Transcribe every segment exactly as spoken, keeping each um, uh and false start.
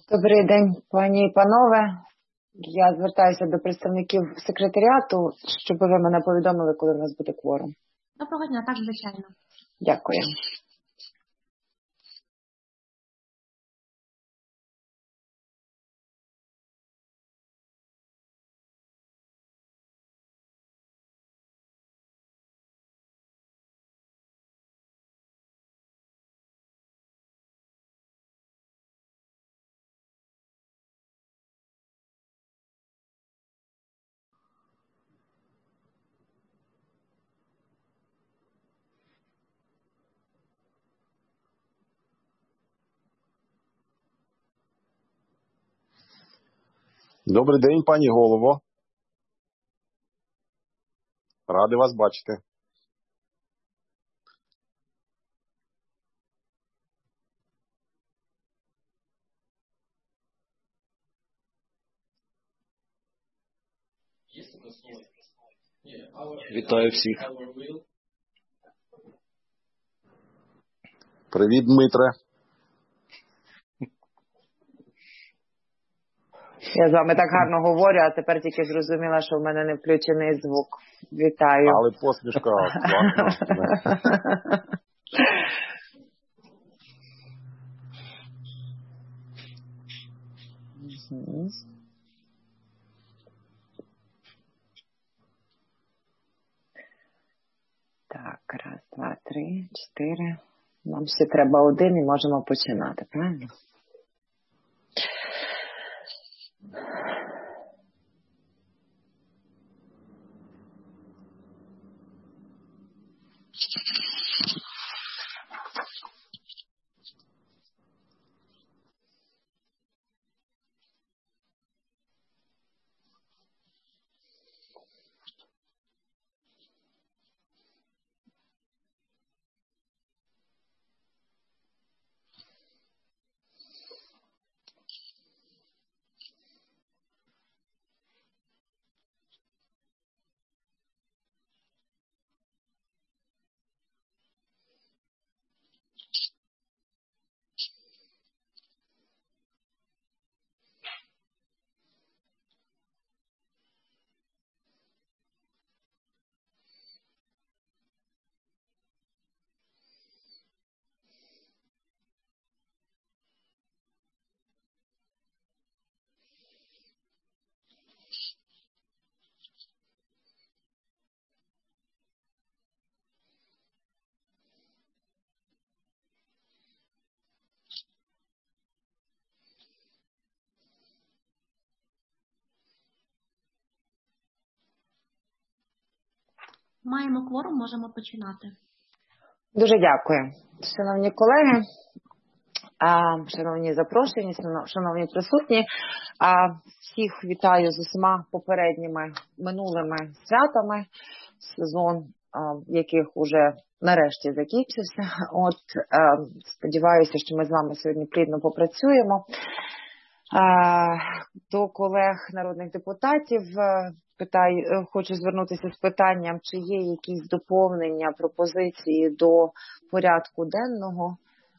Добрий день, пані і панове. Я звертаюся до представників секретаріату, щоб ви мене повідомили, коли в нас буде кворум. Доброго дня, так, звичайно. Дякую. Добрий день, пані голово. Радий вас бачити. Вітаю всіх. Привіт, Дмитре. Я з вами так гарно говорю, а тепер тільки зрозуміла, що в мене не включений звук. Вітаю. Але посмішка класна. Так, раз, два, три, чотири. Нам ще треба один і можемо починати, правильно? Маємо кворум, можемо починати. Дуже дякую. Шановні колеги, шановні запрошені, шановні присутні, всіх вітаю з усіма попередніми минулими святами, сезон яких уже нарешті закінчився. От, сподіваюся, що ми з вами сьогодні плідно попрацюємо. До колег народних депутатів питаю, хочу звернутися з питанням, чи є якісь доповнення, пропозиції до порядку денного,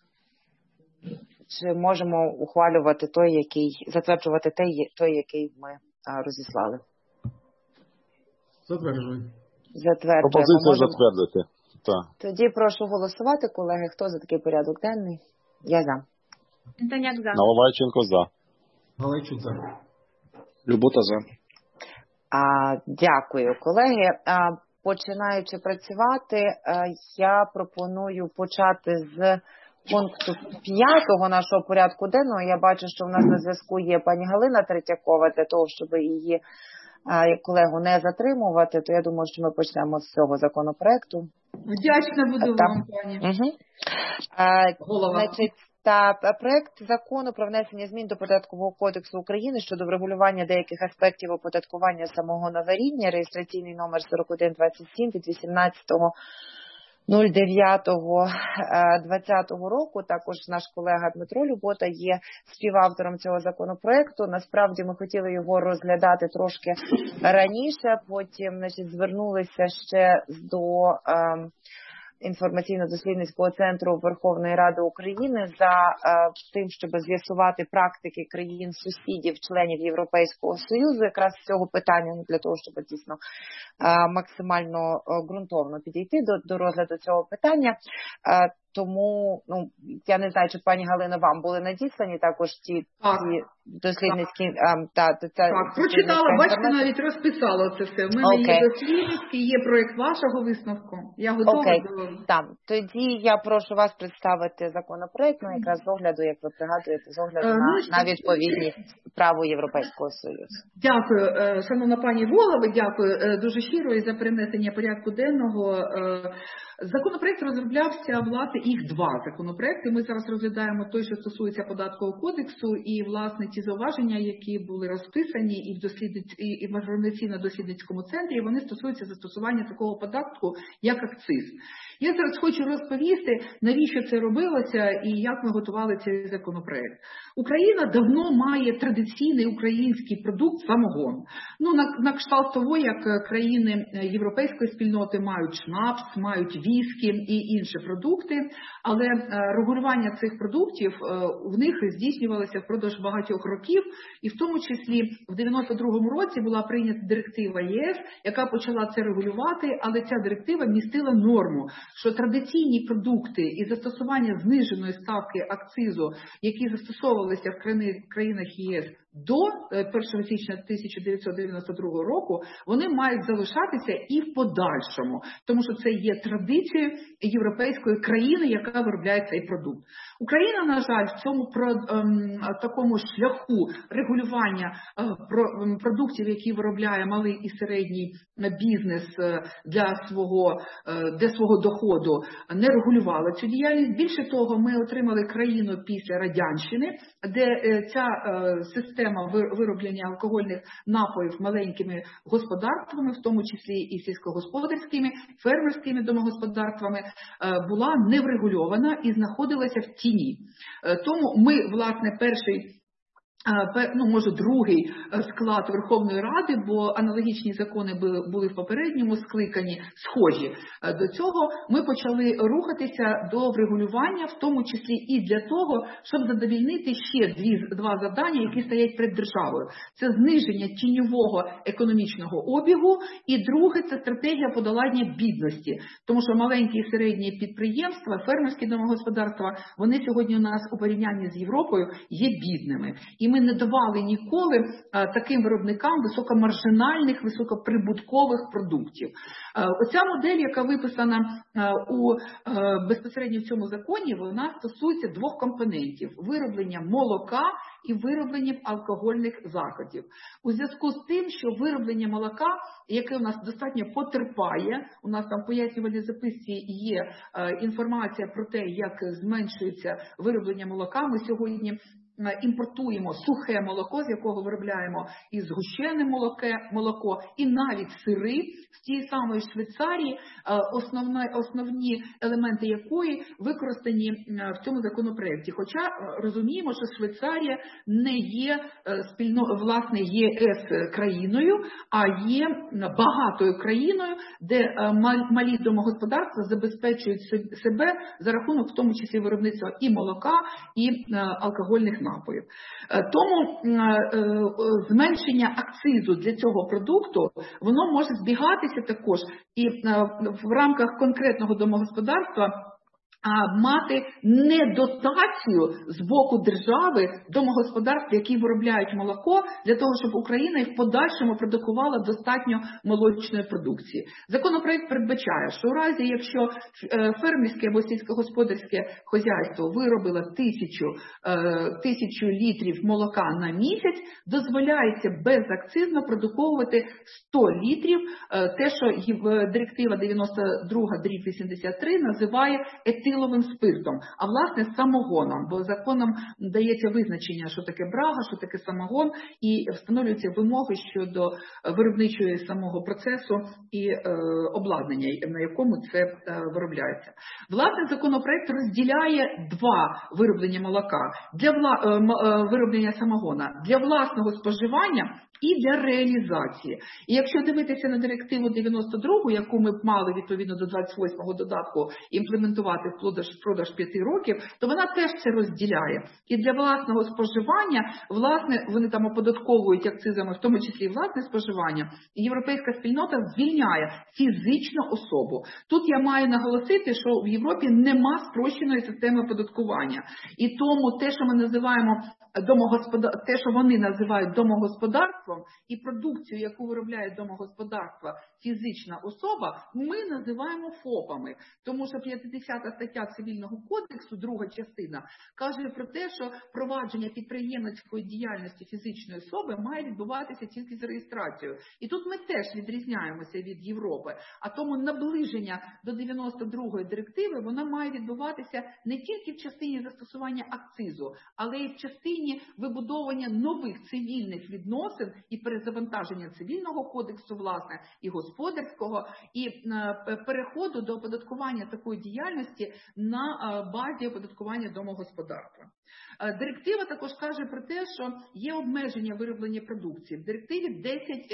чи можемо ухвалювати той, який, затверджувати той, той який ми розіслали. Затверджую. Затверджуємо. Пропозицію Можемо... затвердити. Так. Тоді прошу голосувати, колеги. Хто за такий порядок денний? Я за. Антоняк за. Наливайченко за. Галайчук за. Любота за. А, дякую, колеги. А, починаючи працювати, а, я пропоную почати з пункту п'ятого нашого порядку денного. Я бачу, що в нас на зв'язку є пані Галина Третьякова, для того, щоб її а, колегу не затримувати, то я думаю, що ми почнемо з цього законопроекту. Вдячна буду Та, вам, пані. Угу. А, Голова. Значить, та проект закону про внесення змін до Податкового кодексу України щодо врегулювання деяких аспектів оподаткування самого новаріння, реєстраційний номер сорок один двадцять сім від вісімнадцятого дев'ятого двадцятого року. Також наш колега Дмитро Любота є співавтором цього законопроекту. Насправді ми хотіли його розглядати трошки раніше, потім, значить, звернулися ще до інформаційно-дослідницького центру Верховної Ради України за тим, щоб з'ясувати практики країн-сусідів, членів Європейського Союзу, якраз з цього питання, для того, щоб дійсно максимально ґрунтовно підійти до, до розгляду цього питання. Тому, ну, я не знаю, чи пані Галина, вам були надіслані також ті, ті дослідницькі... А, та, та, та, так, прочитала, бачите, навіть розписала це все. В мене okay. є дослідницькі, є проєкт вашого висновку. Я готова okay. до... Так, тоді я прошу вас представити законопроект, ну, якраз з огляду, як ви пригадуєте, з огляду uh, на, на відповідність праву Європейського Союзу. Дякую, шановна пані голови, дякую дуже щиро і за перенесення порядку денного. Законопроект розроблявся, власне, їх два законопроекти. Ми зараз розглядаємо той, що стосується податкового кодексу, і, власне, ті зауваження, які були розписані і в дослідниць... і в інформаційно-дослідницькому центрі, вони стосуються застосування такого податку, як акциз. Я зараз хочу розповісти, навіщо це робилося і як ми готували цей законопроект. Україна давно має традиційний український продукт самогон. Ну, на, на кшталт того, як країни європейської спільноти мають шнапс, мають віскі і інші продукти, але регулювання цих продуктів в них здійснювалося впродовж багатьох років, і в тому числі в дев'яносто другому році була прийнята директива ЄС, яка почала це регулювати, але ця директива містила норму, що традиційні продукти і застосування зниженої ставки акцизу, які застосовувалися в країнах ЄС до першого січня тисяча дев'ятсот дев'яносто другого року, вони мають залишатися і в подальшому, тому що це є традицією європейської країни, яка виробляє цей продукт. Україна, на жаль, в цьому про, ем, такому шляху регулювання е, про, ем, продуктів, які виробляє малий і середній бізнес е, для свого, е, для свого доходу, не регулювала цю діяльність. Більше того, ми отримали країну після Радянщини, де е, ця е, система вироблення алкогольних напоїв маленькими господарствами, в тому числі і сільськогосподарськими, фермерськими домогосподарствами, була не врегульована і знаходилася в тіні. Тому ми, власне, перший, ну, може, другий склад Верховної Ради, бо аналогічні закони були в попередньому скликанні, схожі до цього, ми почали рухатися до врегулювання, в тому числі і для того, щоб задовольнити ще дві, два завдання, які стоять перед державою. Це зниження тіньового економічного обігу, і друге – це стратегія подолання бідності. Тому що маленькі і середні підприємства, фермерські домогосподарства, вони сьогодні у нас у порівнянні з Європою є бідними. І ми не давали ніколи а, таким виробникам високомаржинальних, високоприбуткових продуктів. А, оця модель, яка виписана а, у, а, безпосередньо в цьому законі, вона стосується двох компонентів – вироблення молока і вироблення алкогольних закладів. У зв'язку з тим, що вироблення молока, яке у нас достатньо потерпає, у нас там в пояснювальній записці є е, інформація про те, як зменшується вироблення молока. Ми сьогодні імпортуємо сухе молоко, з якого виробляємо і згущене молоке, молоко, і навіть сири з тієї самої Швейцарії, основні, основні елементи якої використані в цьому законопроекті. Хоча розуміємо, що Швейцарія не є спільно, власне, ЄС країною, а є багатою країною, де малі домогосподарства забезпечують себе за рахунок, в тому числі, виробництва і молока, і алкогольних напоїв. Тому зменшення акцизу для цього продукту, воно може збігатися також і в рамках конкретного домогосподарства мати не дотацію з боку держави домогосподарств, які виробляють молоко, для того, щоб Україна і в подальшому продукувала достатньо молочної продукції. Законопроект передбачає, що у разі, якщо фермерське або сільськогосподарське хозяйство виробило тисячу, тисячу літрів молока на місяць, дозволяється безакцизно продуковувати сто літрів, те, що директива дев'яносто два вісімдесят три називає етиловим етиловим спиртом, а власне самогоном, бо законом дається визначення, що таке брага, що таке самогон, і встановлюються вимоги щодо виробничого самого процесу і е, обладнання, на якому це е, виробляється. Власне, законопроект розділяє два вироблення молока, для вла, е, е, вироблення самогона, для власного споживання, і для реалізації. І якщо дивитися на директиву дев'яносто другу, яку ми б мали відповідно до двадцять восьмого додатку імплементувати в продаж, продаж п'яти років, то вона теж це розділяє. І для власного споживання, власне, вони там оподатковують акцизами, в тому числі і власне споживання, і європейська спільнота звільняє фізичну особу. Тут я маю наголосити, що в Європі нема спрощеної системи оподаткування. І тому те, що ми називаємо домогосподар... те, що вони називають домогосподарством, і продукцію, яку виробляє домогосподарство фізична особа, ми називаємо ФОПами. Тому що п'ятдесята стаття Цивільного кодексу, друга частина, каже про те, що провадження підприємницької діяльності фізичної особи має відбуватися тільки з реєстрацією. І тут ми теж відрізняємося від Європи. А тому наближення до дев'яносто другої директиви, вона має відбуватися не тільки в частині застосування акцизу, але й в частині вибудовування нових цивільних відносин і перезавантаження Цивільного кодексу, власне, і господарського, і е, переходу до оподаткування такої діяльності на е, базі оподаткування домогосподарства. Е, директива також каже про те, що є обмеження вироблення продукції. В директиві десять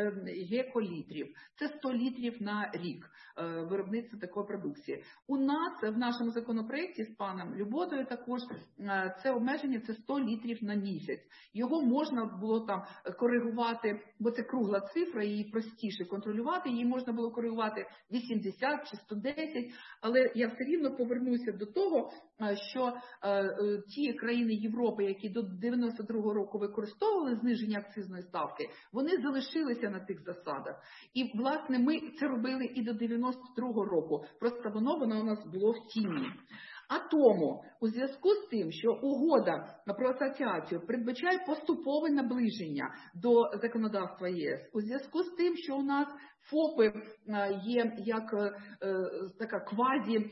геколітрів. Це сто літрів на рік е, виробництва такої продукції. У нас в нашому законопроекті з паном Люботою також е, це обмеження це сто літрів на місяць. Його можна було там коригувати, бо це кругла цифра, її простіше контролювати, її можна було коригувати вісімдесят чи сто десять, але я все рівно повернуся до того, що е, ті країни Європи, які до дев'яносто другого року використовували зниження акцизної ставки, вони залишилися на тих засадах. І, власне, ми це робили і до дев'яносто другого року, просто воно, воно у нас було в тіні. А тому, у зв'язку з тим, що угода про асоціацію передбачає поступове наближення до законодавства ЄС, у зв'язку з тим, що у нас ФОПи є як така квазі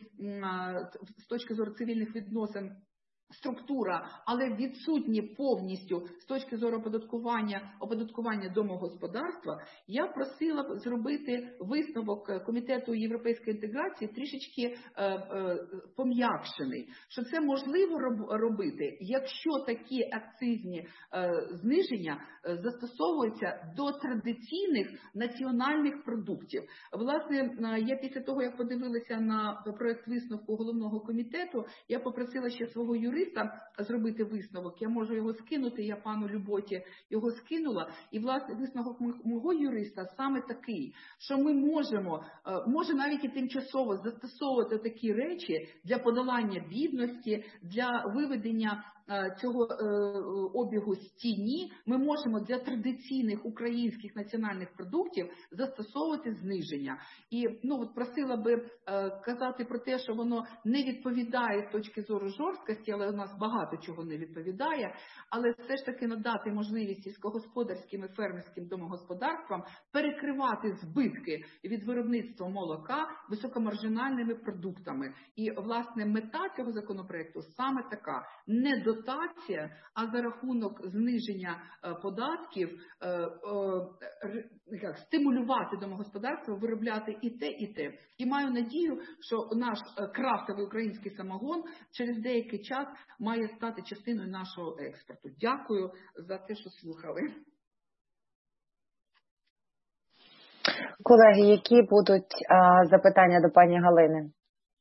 з точки зору цивільних відносин структура, але відсутні повністю з точки зору оподаткування, оподаткування домогосподарства, я просила б зробити висновок Комітету європейської інтеграції трішечки е, е, пом'якшений, що це можливо робити, якщо такі акцизні е, зниження е, застосовуються до традиційних національних продуктів. Власне, е, я після того, як подивилася на проект висновку головного комітету, я попросила ще свого юриста зробити висновок. Я можу його скинути, я пану Люботі його скинула. І, власне, висновок мого юриста саме такий, що ми можемо, може навіть і тимчасово застосовувати такі речі для подолання бідності, для виведення цього обігу з тіні, ми можемо для традиційних українських національних продуктів застосовувати зниження. І ну, от просила би казати про те, що воно не відповідає з точки зору жорсткості, але у нас багато чого не відповідає, але все ж таки надати можливість сільськогосподарським і фермерським домогосподарствам перекривати збитки від виробництва молока високомаржинальними продуктами. І, власне, мета цього законопроекту саме така – не дотація, а за рахунок зниження е, податків е, е, як, стимулювати домогосподарство, виробляти і те, і те. І маю надію, що наш е, крафтовий український самогон через деякий час має стати частиною нашого експорту. Дякую за те, що слухали. Колеги, які будуть а, запитання до пані Галини?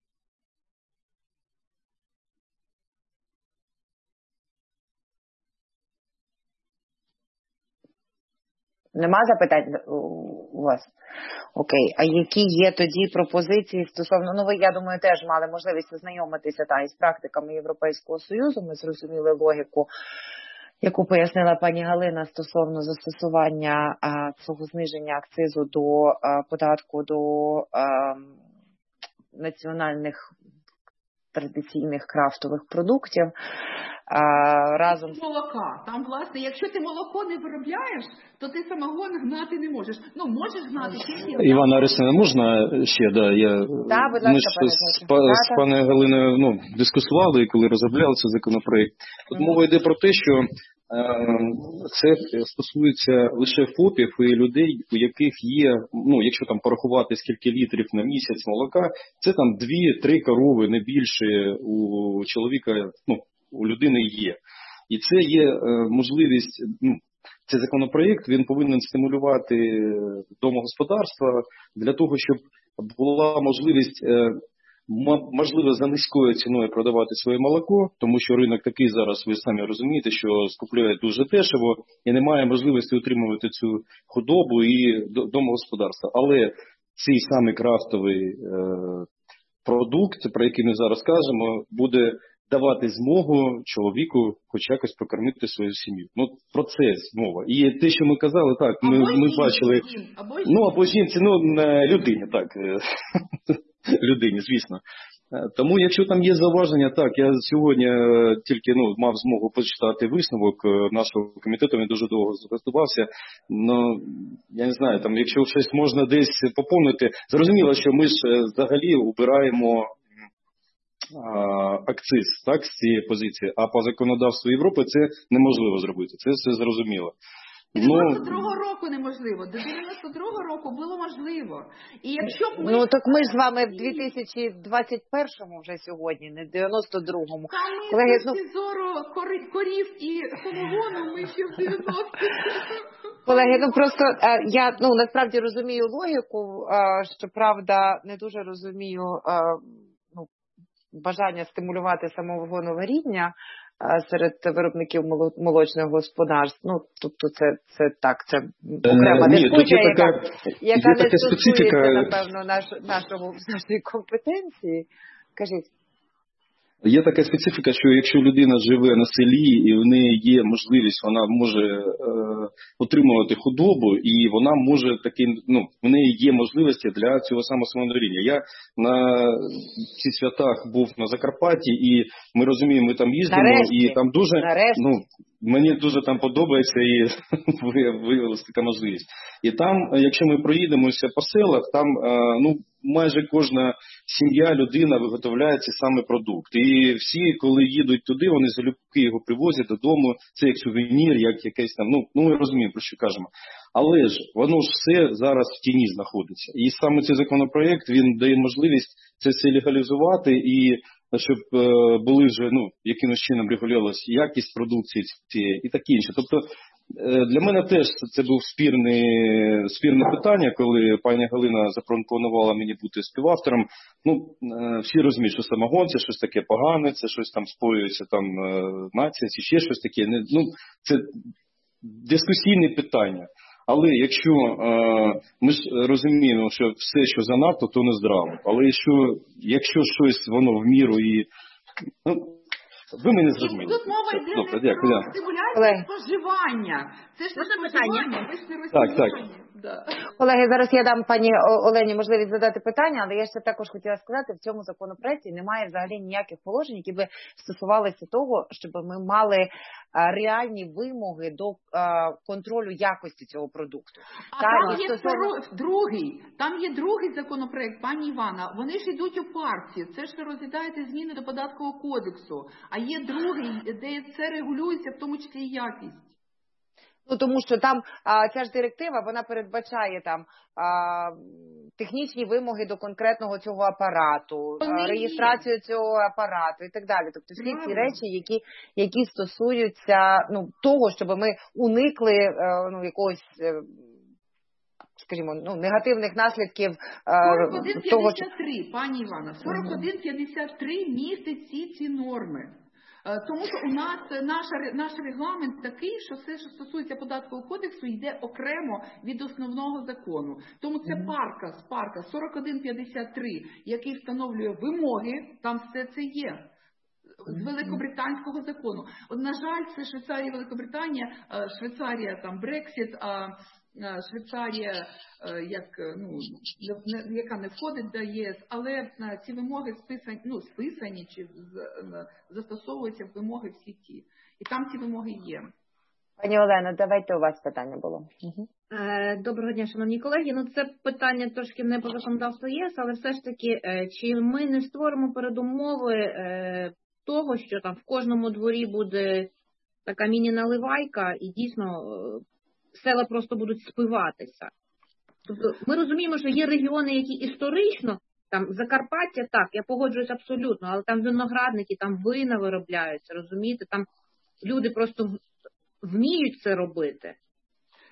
Нема запитань у вас? Окей. А які є тоді пропозиції стосовно, ну ви, я думаю, теж мали можливість ознайомитися та, із практиками Європейського Союзу, ми зрозуміли логіку, яку пояснила пані Галина стосовно застосування а, цього зниження акцизу до а, податку до а, національних традиційних крафтових продуктів. А, разом з молока. Там, власне, якщо ти молоко не виробляєш, то ти самогон гнати не можеш. Ну, можеш гнати тільки... Івана Арестівна, можна ще? Да, я... Да, будь ласка, Ми ж з, з, з пані Галиною ну, дискусували, коли розробляли цей законопроект. Тут mm-hmm. мова йде про те, що е, це стосується лише ФОПів і людей, у яких є, ну, якщо там порахувати скільки літрів на місяць молока, це там дві-три корови, не більше у чоловіка, ну, у людини є. І це є е, можливість, ну, цей законопроєкт, він повинен стимулювати домогосподарства для того, щоб була можливість, можливо, за низькою ціною продавати своє молоко, тому що ринок такий зараз, ви самі розумієте, що скупляють дуже дешево і немає можливості утримувати цю худобу і домогосподарства. Але цей самий крафтовий е, продукт, про який ми зараз кажемо, буде давати змогу чоловіку хоч якось прокормити свою сім'ю. Ну, про це мова. І те, що ми казали, так, ми, або ми жінці, бачили, або ну, або жінці, ну, людині, так, людині, звісно. Тому, якщо там є зауваження, так, я сьогодні тільки ну, мав змогу почитати висновок нашого комітету, він дуже довго користувався, але я не знаю, там, якщо щось можна десь поповнити, зрозуміло, що ми ж взагалі убираємо акциз, так, з цієї позиції, а по законодавству Європи це неможливо зробити, це все зрозуміло. З дев'яносто другого року неможливо, до дев'яносто другого року було можливо. І якщо б ми... Ну, так ми ж з вами в дві тисячі двадцять першому вже сьогодні, не в дев'яносто другому. Та ми Колеги, з ну... зору корів і самогону ми ще в дев'яностих. Колеги, ну просто я ну насправді розумію логіку, що правда не дуже розумію ну, бажання стимулювати самовигоноваріння серед виробників молочних господарств. Ну, тобто це, це так, це окрема е, дискусія, яка, така, яка не така стосується, специфіка... напевно, наш, нашого, нашої компетенції. Кажіть. Є така специфіка, що якщо людина живе на селі і в неї є можливість, вона може е, отримувати худобу і вона може таки, ну, в неї є можливості для цього самого самоврядування. Я на цих святах був на Закарпатті і ми розуміємо, ми там їздимо Нарешті. і там дуже, Нарешті. ну, мені дуже там подобається і виявилася така можливість. І там, якщо ми проїдемося по селах, там, ну, майже кожна сім'я, людина виготовляє цей самий продукт. І всі, коли їдуть туди, вони залюбки його привозять додому. Це як сувенір, як якесь там, ну, ну ми розуміємо, про що кажемо. Але ж воно ж все зараз в тіні знаходиться. І саме цей законопроєкт, він дає можливість це все легалізувати і щоб е, були вже, ну, якимось чином регулювалася якість продукції цієї і таке інше. Тобто е, для мене теж це був спірне, спірне питання, коли пані Галина запропонувала мені бути співавтором. Ну, е, всі розуміють, що самогон це щось таке погане, це щось там споюється, там е, нація, чи ще щось таке. Не, ну, це дискусійне питання. Але якщо е, ми ж розуміємо, що все, що занадто, то не здраво. Але якщо, якщо щось воно в міру і... Ну, ви мене зрозуміли. Тут мова йде Добре, не дякую, про да. стимуляцію споживання. Це ж не споживання, ви ж не Так, так. Да. Колеги, зараз я дам пані Олені можливість задати питання, але я ще також хотіла сказати, в цьому законопроекті немає взагалі ніяких положень, які би стосувалися того, щоб ми мали реальні вимоги до контролю якості цього продукту. А Та, там є стосовно... второ, другий, там є другий законопроект, пані Івана, вони ж йдуть у парці, це ж розглядаєте зміни до податкового кодексу, а є другий, де це регулюється, в тому числі і якість. Ну, тому що там а, ця ж директива, вона передбачає там а, технічні вимоги до конкретного цього апарату, а, реєстрацію цього апарату і так далі. Тобто всі ці речі, які, які стосуються ну, того, щоб ми уникли а, ну, якогось, скажімо, ну, негативних наслідків сорок один п'ятдесят три, того, що... пані Івана, сорок один п'ятдесят три містить всі ці норми. Тому що у нас наш, наш регламент такий, що все, що стосується податкового кодексу, йде окремо від основного закону. Тому це парка, спарка сорок один п'ятдесят три, який встановлює вимоги, там все це є. З великобританського закону. От, на жаль, це Швейцарія, Великобританія, Швейцарія, там, Брексіт, а Швейцарія, як, ну, яка не входить до ЄС, але ці вимоги списані, ну, списані чи застосовуються в вимоги всі ті. І там ці вимоги є. Пані Олено, давайте, у вас питання було. Угу. Доброго дня, шановні колеги. Ну, це питання трошки не по законодавству ЄС, але все ж таки, чи ми не створимо передумови того, що там в кожному дворі буде така міні-наливайка і дійсно села просто будуть спиватися. Тобто ми розуміємо, що є регіони, які історично, там Закарпаття, так, я погоджуюсь абсолютно, але там виноградники, там вина виробляються, розумієте, там люди просто вміють це робити.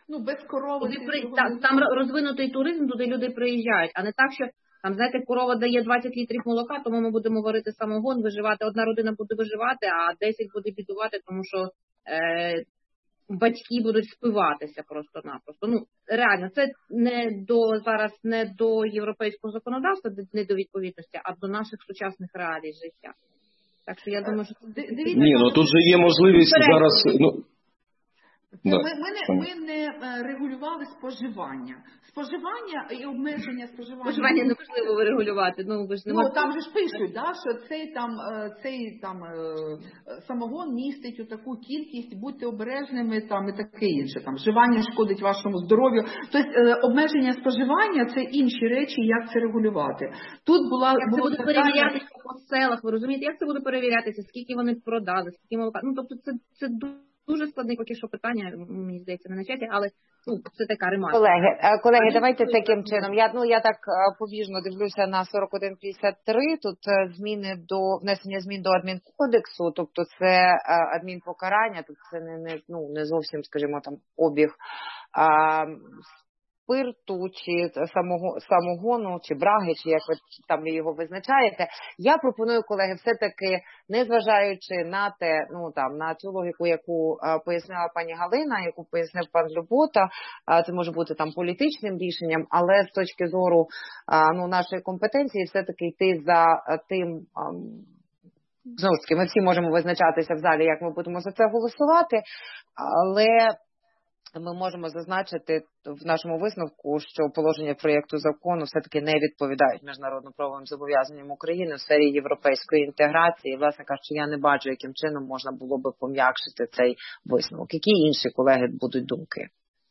ну, без корови. При... Та, там розвинутий туризм, туди люди приїжджають, а не так, що там, знаєте, корова дає двадцять літрів молока, тому ми будемо варити самогон, виживати. Одна родина буде виживати, а десять буде бідувати, тому що е, батьки будуть спиватися просто-напросто. Ну, реально, це не до зараз не до європейського законодавства, не до відповідності, а до наших сучасних реалій життя. Так що я думаю, що Дивіться, ні, ну тут же є можливість зараз. Ну, Ми, да. ми, не, ми не регулювали споживання. Споживання і обмеження споживання. Споживання неможливо вирегулювати. Ну, ви ж не ну можете... там же ж пишуть, да, що цей там, цей там самогон містить у таку кількість, будьте обережними там і таке інше. Там вживання шкодить вашому здоров'ю. Тобто обмеження споживання це інші речі, як це регулювати. Тут була як було це буде питання... перевірятися по селах. Ви розумієте, як це буде перевірятися? Скільки вони продали, скільки молока? Ну тобто це це дуже складне поки що питання, мені здається, не на часі, але ну, це така ремарка. Колеги, колеги, давайте таким чином. Я, ну, я так побіжно дивлюся на сорок один п'ятдесят три, тут зміни до, внесення змін до адмінкодексу, тобто це адмінпокарання, тут це не, не, ну, не зовсім, скажімо, там обіг а, спирту, чи самого, самогону, чи браги, чи як ви там його визначаєте. Я пропоную, колеги, все-таки, незважаючи на те, ну там, на цю логіку, яку а, пояснила пані Галина, яку пояснив пан Любота, а, це може бути там політичним рішенням, але з точки зору а, ну, нашої компетенції, все-таки йти за а, тим... А, знову ж таки, ми всі можемо визначатися в залі, як ми будемо за це голосувати, але ми можемо зазначити в нашому висновку, що положення проєкту закону все-таки не відповідають міжнародно-правовим зобов'язанням України в сфері європейської інтеграції. І, власне кажучи, я не бачу, яким чином можна було би пом'якшити цей висновок. Які інші, колеги, будуть думки?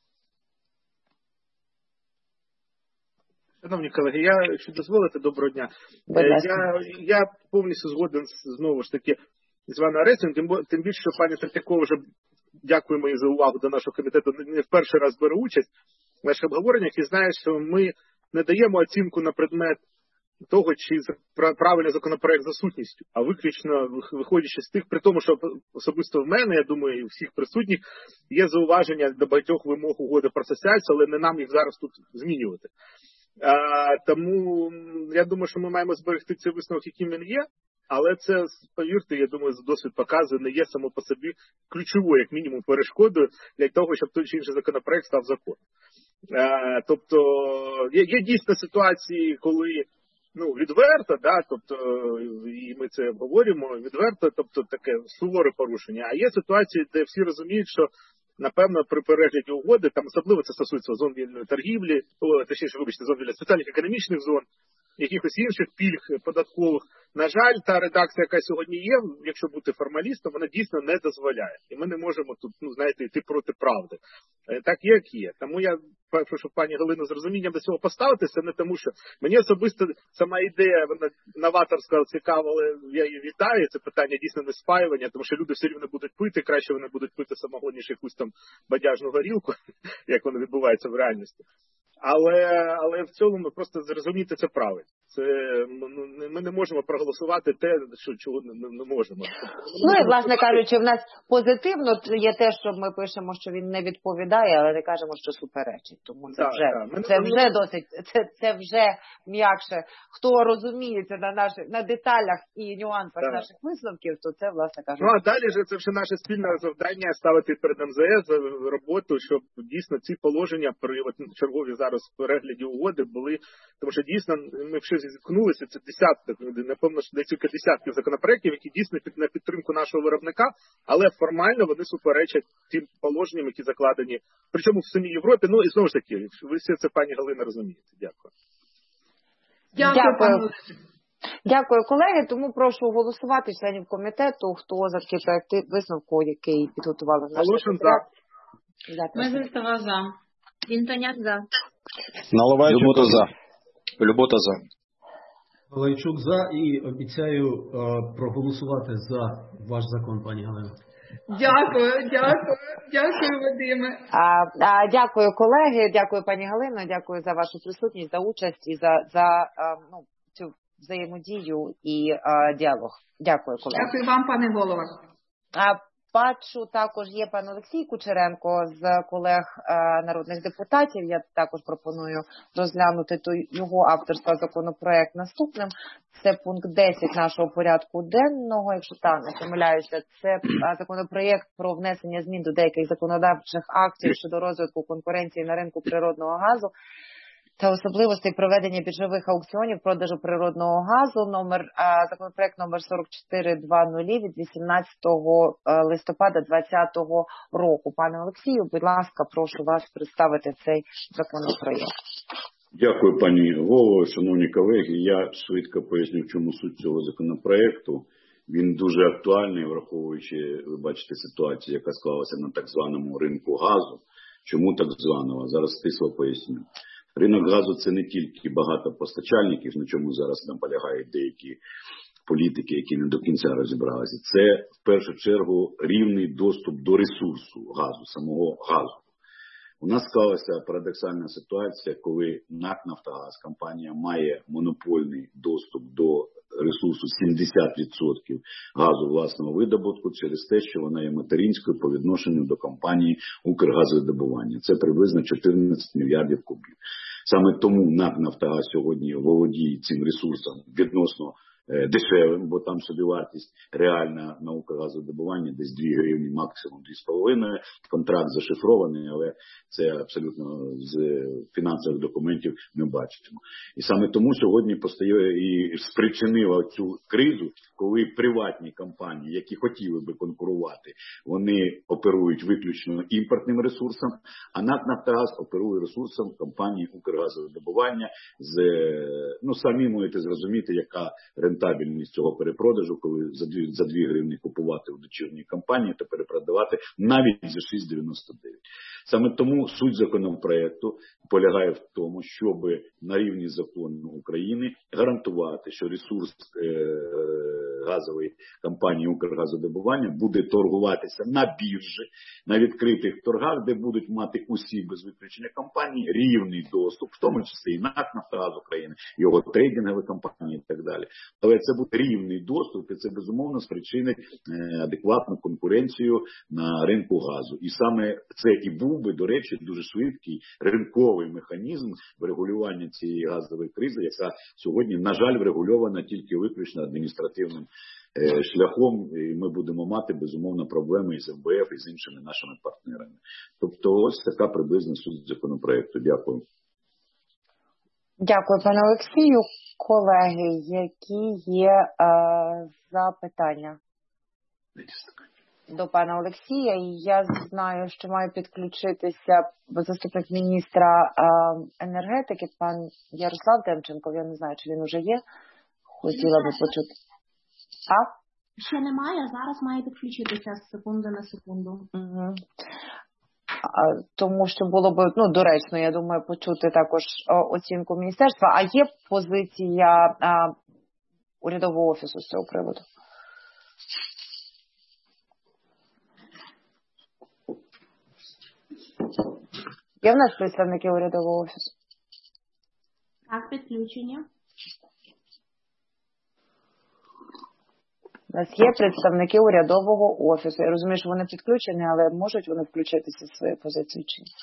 Шановні колеги, я, якщо дозволите, доброго дня. Я, я повністю згоден знову ж таки з Іваном Арестовим, тим, тим більше, що пані Третьякова вже, дякуємо їй за увагу до нашого комітету, не в перший раз бере участь в наших обговореннях і знає, що ми не даємо оцінку на предмет того, чи правильний законопроект за сутністю, а виключно виходячи з тих, при тому, що особисто в мене, я думаю, і у всіх присутніх, є зауваження до багатьох вимог угоди про асоціацію, але не нам їх зараз тут змінювати. А, тому я думаю, що ми маємо зберегти цей висновок, яким він є, але це, повірте, я думаю, досвід показує, не є само по собі ключовою, як мінімум, перешкодою для того, щоб той чи інший законопроект став законом. А, тобто, є, є дійсно ситуації, коли ну, відверто, да, тобто, і ми це обговорюємо, відверто, тобто таке суворе порушення, а є ситуації, де всі розуміють, що напевно, при перегляді угоди, там особливо це стосується зон вільної торгівлі, о, точніше, вибачте, зон вільної, спеціальних економічних зон, якихось інших пільг податкових. На жаль, та редакція, яка сьогодні є, якщо бути формалістом, вона дійсно не дозволяє. І ми не можемо тут, ну, знаєте, йти проти правди. Так є, як є. Тому я прошу пані Галину з розумінням до цього поставитися, не тому що мені особисто сама ідея, вона новаторська, цікава, але я її вітаю. Це питання дійсно не спаювання, тому що люди все рівно будуть пити, краще вони будуть пити самогон, ніж якусь там бадяжну горілку, як воно відбувається в реальності. Але, але в цілому просто зрозуміти це правильно. Це, ми не можемо проголосувати те, що, чого не, не можемо. Ну і, власне кажучи, в нас позитивно є те, що ми пишемо, що він не відповідає, але не кажемо, що суперечить. Тому це, да, вже, да. це вже досить, це, це вже м'якше. Хто розуміється на наших, на деталях і нюансах да. наших висновків, то це, власне кажучи. Ну, а далі ж це вже наше спільне завдання ставити перед ем зет ес роботу, щоб дійсно ці положення при от, чергові зараз перегляді угоди були, тому що дійсно ми вже зіткнулися, це десятки, напевно, декілька десятків законопроєктів, які дійсно під, на підтримку нашого виробника, але формально вони суперечать тим положенням, які закладені, причому в самій Європі, ну і знову ж таки, ви все це, пані Галина, розумієте. Дякую. Дякую. Дякую. Дякую, колеги. Тому прошу голосувати членів комітету, хто за такий проект висновку, який підготували наш комітет. Мезенцева за. Вінтоняк за. Наливайчук Любота за. Любота за. Галайчук за і обіцяю е, проголосувати за ваш закон, пані Галина. Дякую, дякую, дякую, Вадиме. А, а, дякую, колеги, дякую, пані Галино, дякую за вашу присутність, за участь і за, за а, ну, цю взаємодію і а, діалог. Дякую, колеги. Дякую вам, пане голова. А, Бачу, також є пан Олексій Кучеренко з колег народних депутатів. Я також пропоную розглянути його авторства законопроект наступним. Це пункт десять нашого порядку денного. Якщо так не помиляюся, це законопроект про внесення змін до деяких законодавчих актів щодо розвитку конкуренції на ринку природного газу та особливостей проведення біржових аукціонів продажу природного газу, номер законопроект номер сорок чотири двадцять від вісімнадцятого листопада двадцятого року. Пане Олексію, будь ласка, прошу вас представити цей законопроект. Дякую, пані голово, шановні колеги. Я швидко поясню, в чому суть цього законопроекту. Він дуже актуальний, враховуючи, ви бачите, ситуацію, яка склалася на так званому ринку газу. Чому так званого? Зараз стисло поясню. Ринок газу – це не тільки багато постачальників, на чому зараз наполягають деякі політики, які не до кінця розібралися. Це, в першу чергу, рівний доступ до ресурсу газу, самого газу. У нас склалася парадоксальна ситуація, коли НАК «Нафтогаз», компанія, має монопольний доступ до ресурсу сімдесят відсотків газу власного видобутку через те, що вона є материнською по відношенню до компанії «Укргазвидобування». Це приблизно чотирнадцять мільярдів кубів. Саме тому НАК «Нафтогаз» сьогодні володіє цим ресурсом відносно дешевим, бо там собівартість реальна на Укргазвидобування десь дві гривні, максимум дві з половиною. Контракт зашифрований, але це абсолютно з фінансових документів ми бачимо. І саме тому сьогодні постає і спричинила цю кризу, коли приватні компанії, які хотіли би конкурувати, вони оперують виключно імпортним ресурсом, а НАК «Нафтогаз» оперує ресурсом компанії Укргазвидобування. З, ну, самі можете зрозуміти, яка рентабельність цього перепродажу, коли за дві, за дві гривні купувати у дочірній компанії та перепродавати навіть за шість дев'яносто дев'ять. Саме тому суть законопроекту полягає в тому, щоб на рівні закону України гарантувати, що ресурс е- газової компанії Укргазвидобування буде торгуватися на біржі, на відкритих торгах, де будуть мати усі без виключення компанії рівний доступ, в тому числі і НАК «Нафтогаз України», його трейдингові компанії і так далі. Але це буде рівний доступ, і це безумовно спричинить адекватну конкуренцію на ринку газу. І саме це і був би, до речі, дуже швидкий ринковий механізм врегулювання цієї газової кризи, яка сьогодні, на жаль, врегульована тільки виключно адміністративним шляхом, і ми будемо мати, безумовно, проблеми із ем ве еф і з іншими нашими партнерами. Тобто ось така приблизна суть законопроекту. Дякую. Дякую, пане Олексію. Колеги, які є е, запитання до пана Олексія? І я знаю, що має підключитися заступник міністра е, енергетики, пан Ярослав Демченков. Я не знаю, чи він уже є. Хотіла би почути. А? Ще немає, зараз має підключитися з секунди на секунду. Угу. А, тому що було б, ну, доречно, я думаю, почути також о, оцінку міністерства. А є позиція а, урядового офісу з цього приводу? Є в нас представники урядового офісу? Так, підключення. У нас є представники урядового офісу. Я розумію, що вони підключені, але можуть вони включитися в свої позиції чи ні?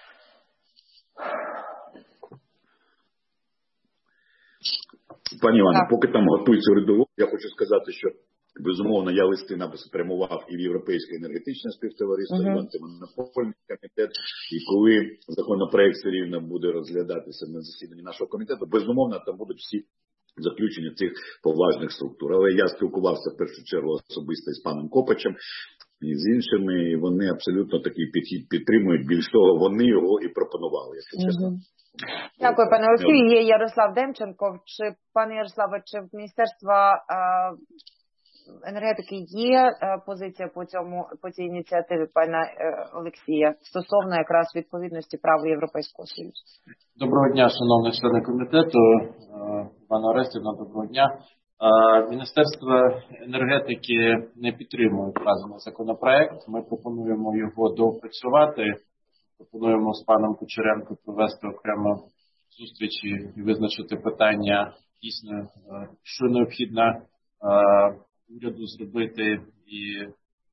Пані Іване, поки там готується урядово, я хочу сказати, що безумовно я листи спрямував і в Європейське енергетичне співтовариство, uh-huh. і в антимонопольний комітет. І коли законопроект все рівно буде розглядатися на засіданні нашого комітету, безумовно там будуть всі заключення цих поважних структур. Але я спілкувався в першу чергу особисто з паном Копачем і з іншими, і вони абсолютно такий підхід підтримують. Більш того, вони його і пропонували, якщо чесно. Угу. Дякую, пане Олексію. Є Ярослав Демченков. Чи, пане Ярославе, чи в Міністерства енергетики є позиція по цьому, по цій ініціативі пана Олексія стосовно якраз відповідності праву Європейського Союзу? Доброго дня, шановні члени комітету. Пане Орестівна, доброго дня. Міністерство енергетики не підтримує вказаний законопроект. Ми пропонуємо його доопрацювати. Пропонуємо з паном Кучеренко провести окремо зустрічі і визначити питання дійсно, що необхідно уряду зробити і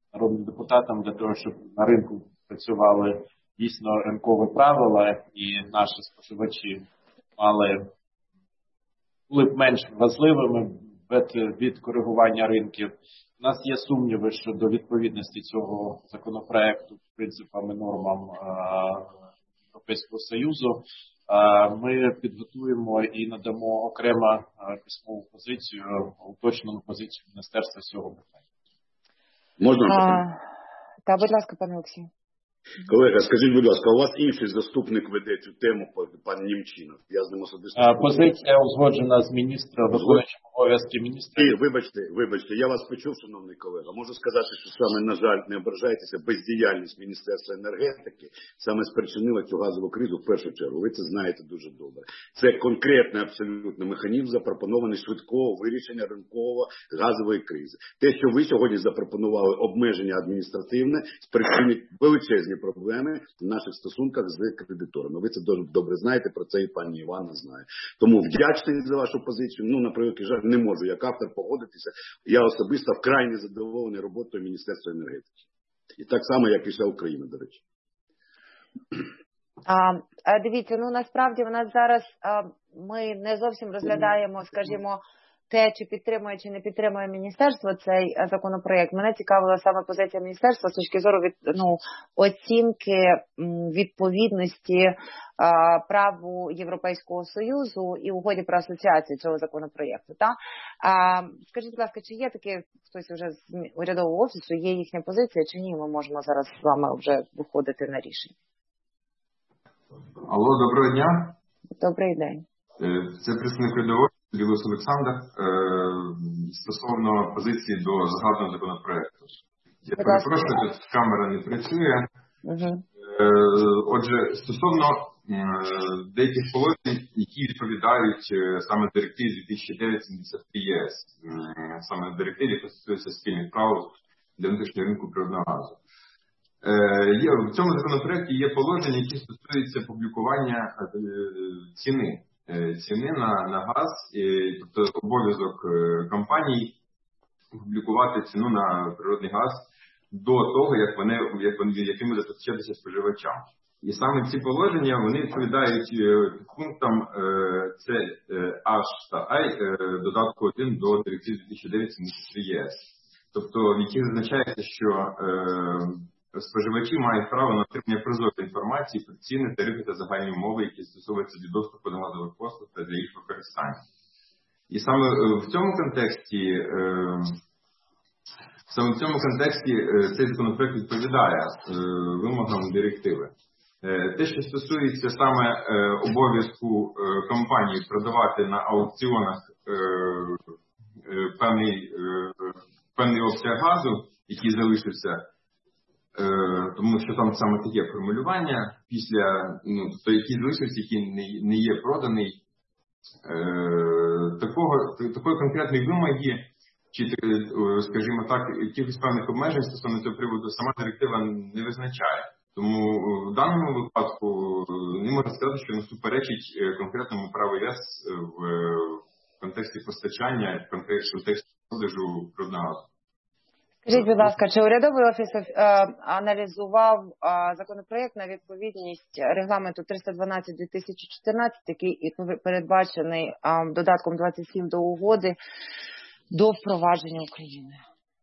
народним депутатам для того, щоб на ринку працювали дійсно ринкові правила і наші споживачі мали, були б менш вразливими від, від коригування ринків. У нас є сумніви щодо відповідності цього законопроекту принципам і нормам Європейського Союзу. Ми підготуємо і надамо окремо письмову позицію, уточнену позицію Міністерства з цього питання. Можна? Так, будь ласка, пане Олексій. Колега, скажіть, будь ласка, у вас інший заступник веде цю тему, пан Німчинов. Я з ним особисто... Позиція узгоджена з міністром, виконуючим обов'язки міністра. І, вибачте, вибачте, я вас почув, шановний колега. Можу сказати, що саме, на жаль, не ображайтеся, бездіяльність Міністерства енергетики саме спричинила цю газову кризу в першу чергу. Ви це знаєте дуже добре. Це конкретний абсолютно механізм, запропонований швидкого вирішення ринкового газової кризи. Те, що ви сьогодні запропонували обмеження адміністративне, спричинить величезні проблеми в наших стосунках з кредиторами. Ви це дуже добре знаєте, про це і пані Івана знає. Тому вдячний за вашу позицію. Ну, на превеликий жаль, не можу як автор погодитися. Я особисто вкрай задоволений роботою Міністерства енергетики. І так само, як і вся Україна, до речі. А, дивіться, ну насправді в нас зараз а, ми не зовсім розглядаємо, скажімо, те, чи підтримує, чи не підтримує міністерство цей законопроєкт. Мене цікавила саме позиція міністерства з точки зору від, ну, оцінки відповідності а, праву Європейського Союзу і угоді про асоціацію цього законопроєкту. Та? А, скажіть, будь ласка, чи є таке, хтось вже з урядового офісу, є їхня позиція, чи ні? Ми можемо зараз з вами вже виходити на рішення. Алло, доброго дня. Добрий день. Це представник урядового офісу Білоус Олександр. Стосовно позиції до загального законопроекту. Я перепрошую, тут камера не працює. Угу. Отже, стосовно деяких положень, які відповідають саме директиві дві тисячі дев'ять сімдесят три ЄС, саме директиві, яка стосується спільних прав для внутрішнього ринку природного газу. Є, в цьому законопроекті є положення, які стосуються публікування ціни. ціни на, на газ, тобто обов'язок компаній публікувати ціну на природний газ до того, як вони, як вони, яким буде постачатися споживачам. І саме ці положення, вони відповідають пунктам С, H та I додатку один до директиви дві тисячі дев'ять сімдесят три ЄС. Тобто, в яких зазначається, що споживачі мають право на отримання прозорої інформації про ціни, тарифи та загальні умови, які стосуються до доступу до газових послуг та для їх використання. І саме в цьому контексті, саме в цьому контексті цей законопроект відповідає вимогам директиви. Те, що стосується саме обов'язку компанії продавати на аукціонах певний, певний обсяг газу, який залишився, тому що там саме таке формулювання, після, ну, тобто який залишився, який не, не є проданий, такого, такої конкретної вимоги, чи, скажімо так, якихось певних обмежень стосовно цього приводу сама директива не визначає. Тому в даному випадку не можна сказати, що не суперечить конкретному праву ЄС в контексті постачання, в контексті продажу природного газу. Скажіть, будь ласка, чи урядовий офіс е, аналізував е, законопроєкт на відповідність регламенту триста дванадцять дві тисячі чотирнадцять, який передбачений е, додатком двадцять сім до угоди до впровадження України?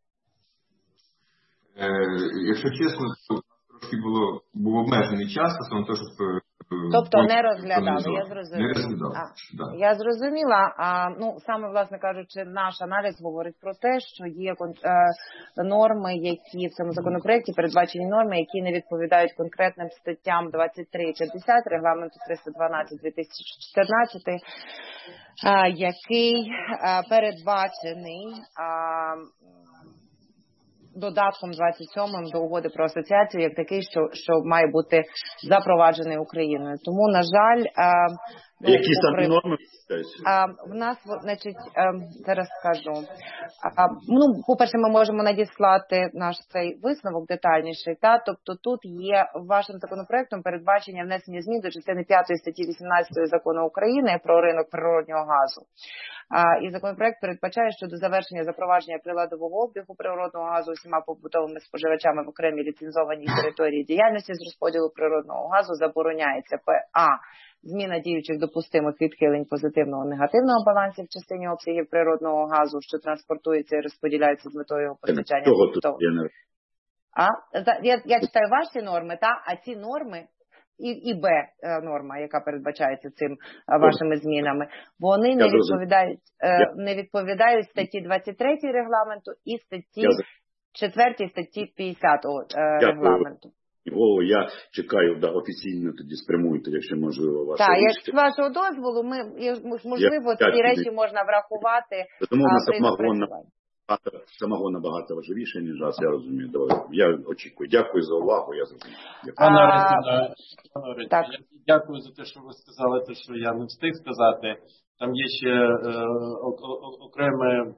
Е, якщо чесно, то трошки було, був обмежений час, стосовно того, щоб... Тобто не розглядали, я зрозуміла. Не розглядали, а, да. Я зрозуміла, а, ну, саме, власне кажучи, наш аналіз говорить про те, що є е, норми, які в цьому законопроекті, передбачені норми, які не відповідають конкретним статтям двадцять три і п'ятдесят регламенту триста дванадцять дві тисячі чотирнадцять, е, який е, передбачений е, додатком двадцять сьомим до угоди про асоціацію, як такий, що, що має бути запроваджений Україною. Тому, на жаль, Ну, які саме попри... норми? А, в нас, значить, зараз скажу. А, ну, по-перше, ми можемо надіслати наш цей висновок детальніший. Та? Тобто тут є вашим законопроектом передбачення внесення змін до частини п'ятої статті вісімнадцятої Закону України про ринок природнього газу. А, і законопроект передбачає, що до завершення запровадження приладового обігу природного газу усіма побутовими споживачами в окремій ліцензованій території діяльності з розподілу природного газу забороняється а. зміна діючих допустимих відхилень позитивного і негативного балансів в частині обсягів природного газу, що транспортується і розподіляється з метою його постачання побутового. А? Я, я читаю ваші норми, та? А ці норми і, і Б норма, яка передбачається цим вашими змінами, вони не відповідають, не відповідають статті двадцять три регламенту і статті четвертій статті п'ятдесятого регламенту. Голову, я чекаю, да, офіційно тоді спрямуйте, якщо можливо, ваше Так, рішення. як з вашого дозволу, ми, можливо, я, ці речі можна врахувати тому а, при самогонна, самогонна багато важливіше, ніж раз, я розумію. Давай, я очікую. Дякую за увагу, я зрозумів. Пане Орестівна, я дякую за те, що ви сказали те, що я не встиг сказати. Там є ще е, окреме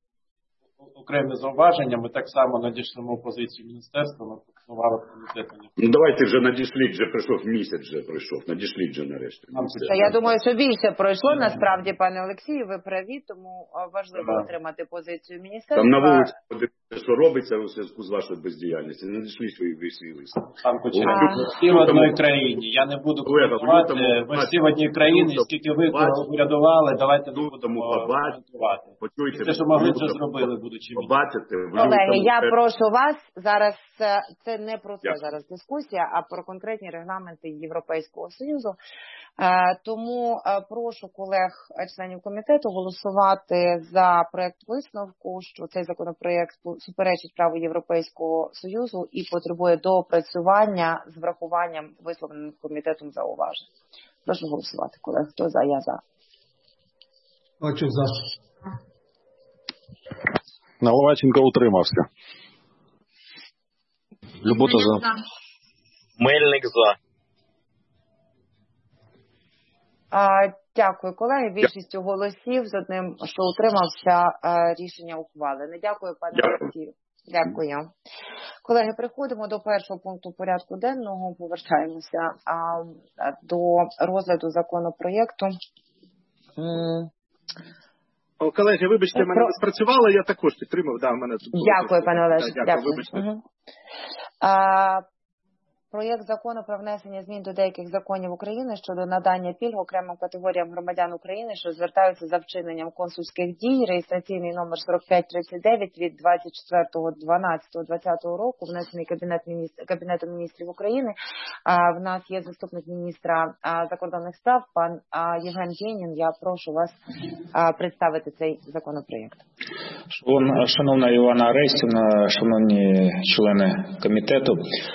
окремі зауваження, ми так само надійшлемо позицію міністерства, ми пропонували комітету. Ну давайте вже надішліть, вже пройшов місяць, вже пройшов, надішліть вже нарешті. Та я думаю, що більше пройшло, насправді, пане Олексію, ви праві, тому важливо ага. отримати позицію міністерства. Там на вулиці, що робиться у зв'язку з вашою бездіяльністю, надішліть свій, свій лист. Пан Кучеренко, ми всі в одній країні, я не буду коментувати, ми всі в одній країні, скільки ви урядували, давайте не будемо коментувати. Те, що могли, вже зробили, будучи побачити. Колеги, я прошу вас, зараз це не про це зараз дискусія, а про конкретні регламенти Європейського Союзу. Тому прошу колег, членів комітету, голосувати за проект висновку, що цей законопроект суперечить праву Європейського Союзу і потребує доопрацювання з врахуванням висловлених комітетом зауважень. Прошу голосувати, колеги. Хто за? Я за. Хочу за. Наливайченко утримався. Любота за. Мельник за. А, дякую, колеги. Більшістю голосів з одним, що утримався, а, рішення ухвалене. Дякую, пане Олексію. Дякую. Колеги, переходимо до першого пункту порядку денного. Повертаємося а, до розгляду законопроєкту. О, колеги, вибачте, Про... мене не спрацювало, я також підтримав. Да, мене тут дякую, пане Олеже. Дякую, дякую. Вибачте. Угу. А, проєкт закону про внесення змін до деяких законів України щодо надання пільг окремим категоріям громадян України, що звертаються за вчиненням консульських дій, реєстраційний номер сорок п'ять тридцять дев'ять від двадцять четвертого дванадцятого двадцятого року, внесений Кабінет міністр, Кабінетом міністрів України. А, в нас є заступник міністра а, закордонних справ, пан а, Євген Єнін. Я прошу вас а, представити цей законопроєкт. Шановна Івана Орестівна, шановні члени комітету,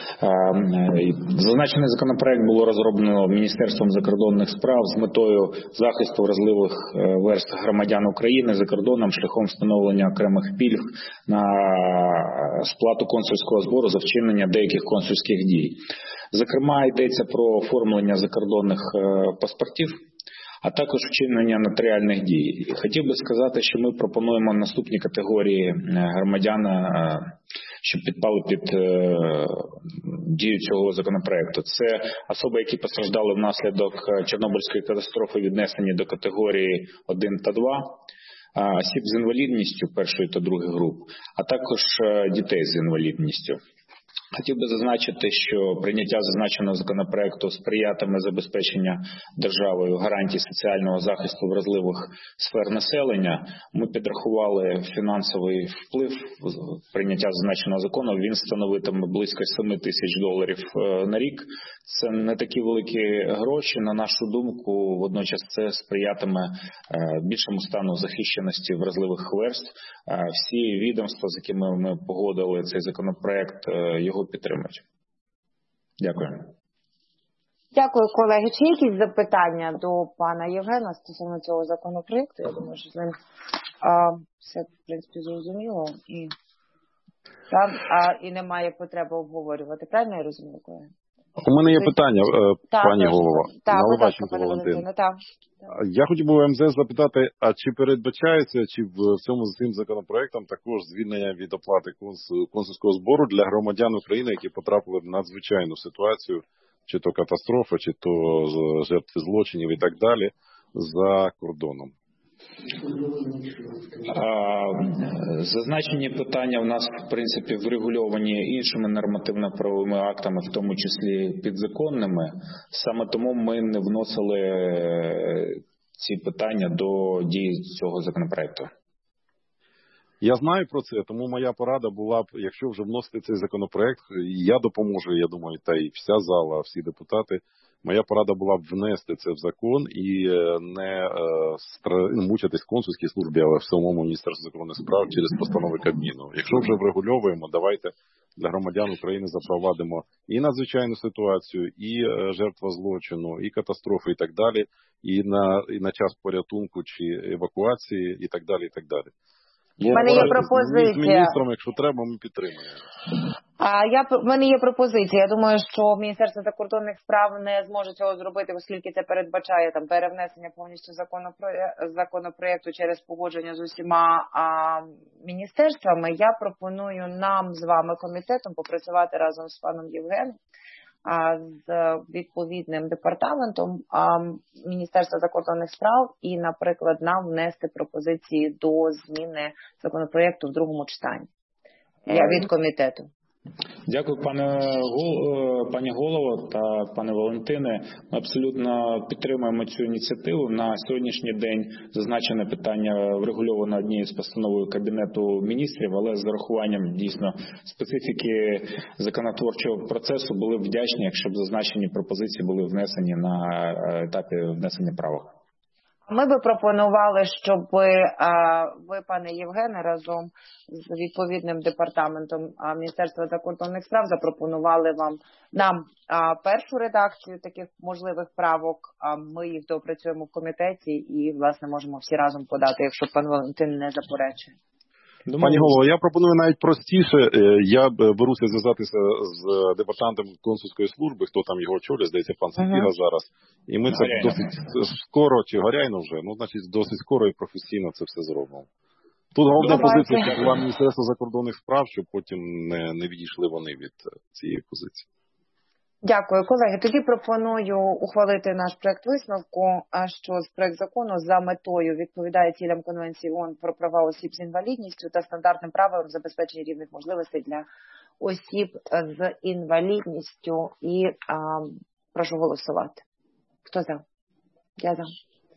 зазначений законопроект було розроблено Міністерством закордонних справ з метою захисту вразливих верств громадян України за кордоном шляхом встановлення окремих пільг на сплату консульського збору за вчинення деяких консульських дій. Зокрема, йдеться про оформлення закордонних паспортів, а також вчинення нотаріальних дій. Хотів би сказати, що ми пропонуємо наступні категорії громадян, що підпали під дію цього законопроекту. Це особи, які постраждали внаслідок Чорнобильської катастрофи, віднесені до категорії один та два, осіб з інвалідністю першої та другої груп, а також дітей з інвалідністю. Хотів би зазначити, що прийняття зазначеного законопроекту сприятиме забезпечення державою гарантій соціального захисту вразливих сфер населення. Ми підрахували фінансовий вплив прийняття зазначеного закону. Він становитиме близько сім тисяч доларів на рік. Це не такі великі гроші. На нашу думку, водночас це сприятиме більшому стану захищеності вразливих верств. Всі відомства, з якими ми погодили цей законопроект, його підтримують. Дякую. Дякую, колеги. Чи є якісь запитання до пана Євгена стосовно цього законопроекту? Я думаю, що з ним а, все, в принципі, зрозуміло і, та, а, і немає потреби обговорювати. Правильно я розумію, колеги? У мене є питання, та, пані та, голова. Та, Наливайченко Валентин. Я хотів би у ем зе ес запитати, а чи передбачається, чи в цьому з цим законопроектом також звільнення від оплати консульського збору для громадян України, які потрапили в надзвичайну ситуацію, чи то катастрофа, чи то жертви злочинів і так далі, за кордоном? Зазначені питання в нас, в принципі, врегульовані іншими нормативно-правовими актами, в тому числі підзаконними. Саме тому ми не вносили ці питання до дії цього законопроекту. Я знаю про це, тому моя порада була б, якщо вже вносити цей законопроект, я допоможу, я думаю, та і вся зала, всі депутати, моя порада була б внести це в закон і не е, мучитись в консульській службі, але в самому Міністерстві закордонних справ через постанови Кабміну. Якщо вже врегульовуємо, давайте для громадян України запровадимо і надзвичайну ситуацію, і е, жертва злочину, і катастрофи, і так далі, і на, і на час порятунку чи евакуації, і так далі, і так далі. У мене є пропозиція. З міністром, якщо треба, ми підтримуємо. А я в мене є пропозиція. Я думаю, що Міністерство закордонних справ не зможе цього зробити, оскільки це передбачає там перевнесення повністю законопроєкту, законопроєкту через погодження з усіма а, міністерствами. Я пропоную нам з вами комітетом попрацювати разом з паном Євгеном, а, з відповідним департаментом а, Міністерства закордонних справ і, наприклад, нам внести пропозиції до зміни законопроєкту в другому читанні. Я від комітету. Дякую, пане гол, пані голово та пане Валентине. Ми абсолютно підтримуємо цю ініціативу. На сьогоднішній день зазначене питання врегульовано однією з постановою Кабінету міністрів, але з урахуванням дійсно специфіки законотворчого процесу були б вдячні, якщо б зазначені пропозиції були внесені на етапі внесення правок. Ми би пропонували, щоб ви, пане Євгене, разом з відповідним департаментом Міністерства закордонних справ запропонували вам нам першу редакцію таких можливих правок. Ми їх доопрацюємо в комітеті і, власне, можемо всі разом подати, якщо пан Валентин не заперечує. Пані голово, я пропоную навіть простіше. Я беруся зв'язатися з департаментом консульської служби, хто там його очолює, здається, пан Сапіга uh-huh. зараз. І ми це Горяйно. досить скоро, чи Горяйно вже, ну, значить, досить скоро і професійно це все зробимо. Тут головна позиція, що була Міністерство закордонних справ, щоб потім не, не відійшли вони від цієї позиції. Дякую, колеги. Тоді пропоную ухвалити наш проект висновку, що проект закону за метою відповідає цілям Конвенції ООН про права осіб з інвалідністю та стандартним правилам забезпечення рівних можливостей для осіб з інвалідністю. І а, прошу голосувати. Хто за? Я за.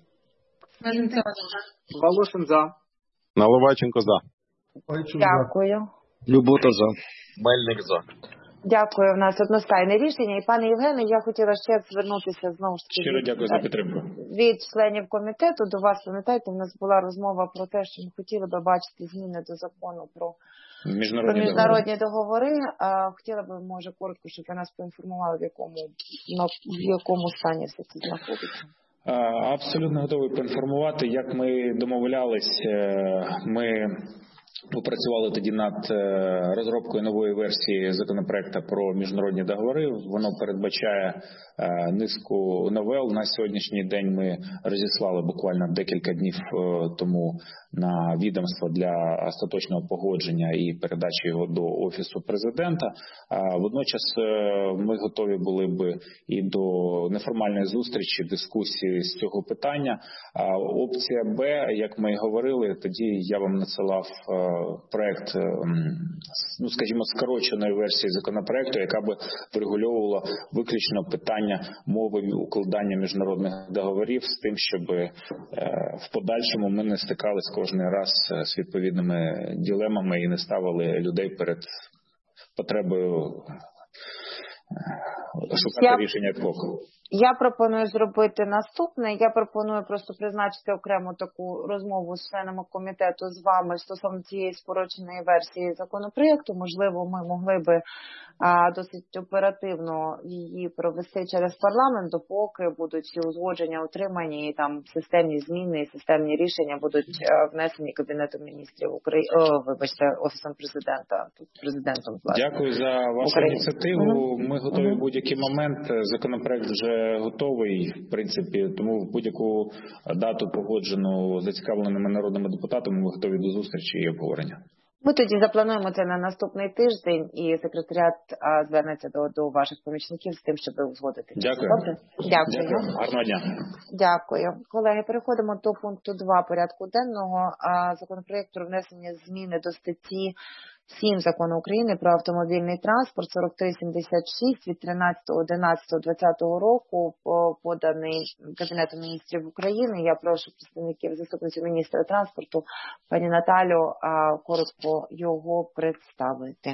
Волошин за. Наливайченко за. Дякую. Любота за. Мельник за. Дякую, в нас одностайне рішення. І, пане Євгене, я хотіла ще звернутися знову ж таки. Щиро дякую за підтримку. Від членів комітету до вас, пам'ятаєте, в нас була розмова про те, що ми хотіли би бачити зміни до закону про міжнародні, про міжнародні договори. договори. А, хотіла би, може, коротко, щоб ви нас поінформували, в якому, на, в якому стані все це знаходиться. Абсолютно готовий поінформувати. Як ми домовлялись, ми попрацювали тоді над розробкою нової версії законопроекту про міжнародні договори. Воно передбачає низку новел. На сьогоднішній день ми розіслали буквально декілька днів тому на відомство для остаточного погодження і передачі його до Офісу Президента. Водночас ми готові були б і до неформальної зустрічі, дискусії з цього питання. Опція Б, як ми і говорили, тоді я вам надсилав проект, ну, скажімо, скороченої версії законопроекту, яка би врегульовувала виключно питання мови укладання міжнародних договорів з тим, щоб в подальшому ми не стикалися кожен раз з відповідними дилемами і не ставили людей перед потребою шукати я, рішення ad hoc. Я пропоную зробити наступне. Я пропоную просто призначити окрему таку розмову з членами комітету з вами стосовно цієї скороченої версії законопроєкту. Можливо, ми могли би а, досить оперативно її провести через парламент, допоки будуть всі узгодження отримані і там системні зміни, системні рішення будуть а, внесені Кабінетом міністрів України, о, вибачте, Офісом президента, тут президентом. Власне. Дякую за вашу Україні. ініціативу. Mm-hmm. Ми готові mm-hmm. в будь-який момент. Законопроект вже готовий, в принципі, тому в будь-яку дату погоджену зацікавленими народними депутатами ми готові до зустрічі і обговорення. Ми тоді заплануємо це на наступний тиждень, і секретаріат а, звернеться до, до ваших помічників з тим, щоб узгодити. Дякую. Добре? Дякую. Дякую. Гарного дня. Дякую. Колеги, переходимо до пункту два порядку денного. А, законопроєкт про внесення зміни до статті сім Закону України про автомобільний транспорт сорок три сімдесят шість від тринадцятого одинадцятого двадцятого року, поданий Кабінетом міністрів України. Я прошу представників заступниці міністра транспорту пані Наталю коротко його представити.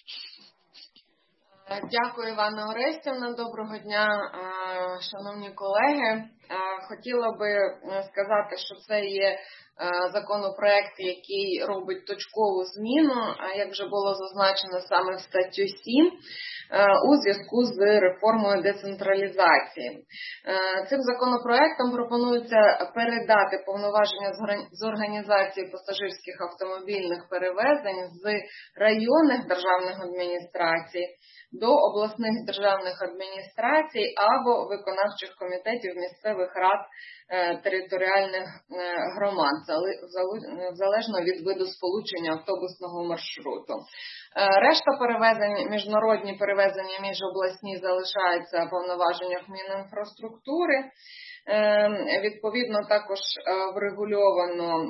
Дякую, Івана Орестівна. Доброго дня, шановні колеги. Хотіла би сказати, що це є законопроект, який робить точкову зміну, як вже було зазначено саме в статтю сім, у зв'язку з реформою децентралізації. Цим законопроектом пропонується передати повноваження з організації пасажирських автомобільних перевезень з районних державних адміністрацій до обласних державних адміністрацій або виконавчих комітетів місцевих рад територіальних громад, залежно від виду сполучення автобусного маршруту. Решта перевезень, міжнародні перевезення міжобласні залишаються в повноваженнях Мінінфраструктури. Відповідно, також врегульовано,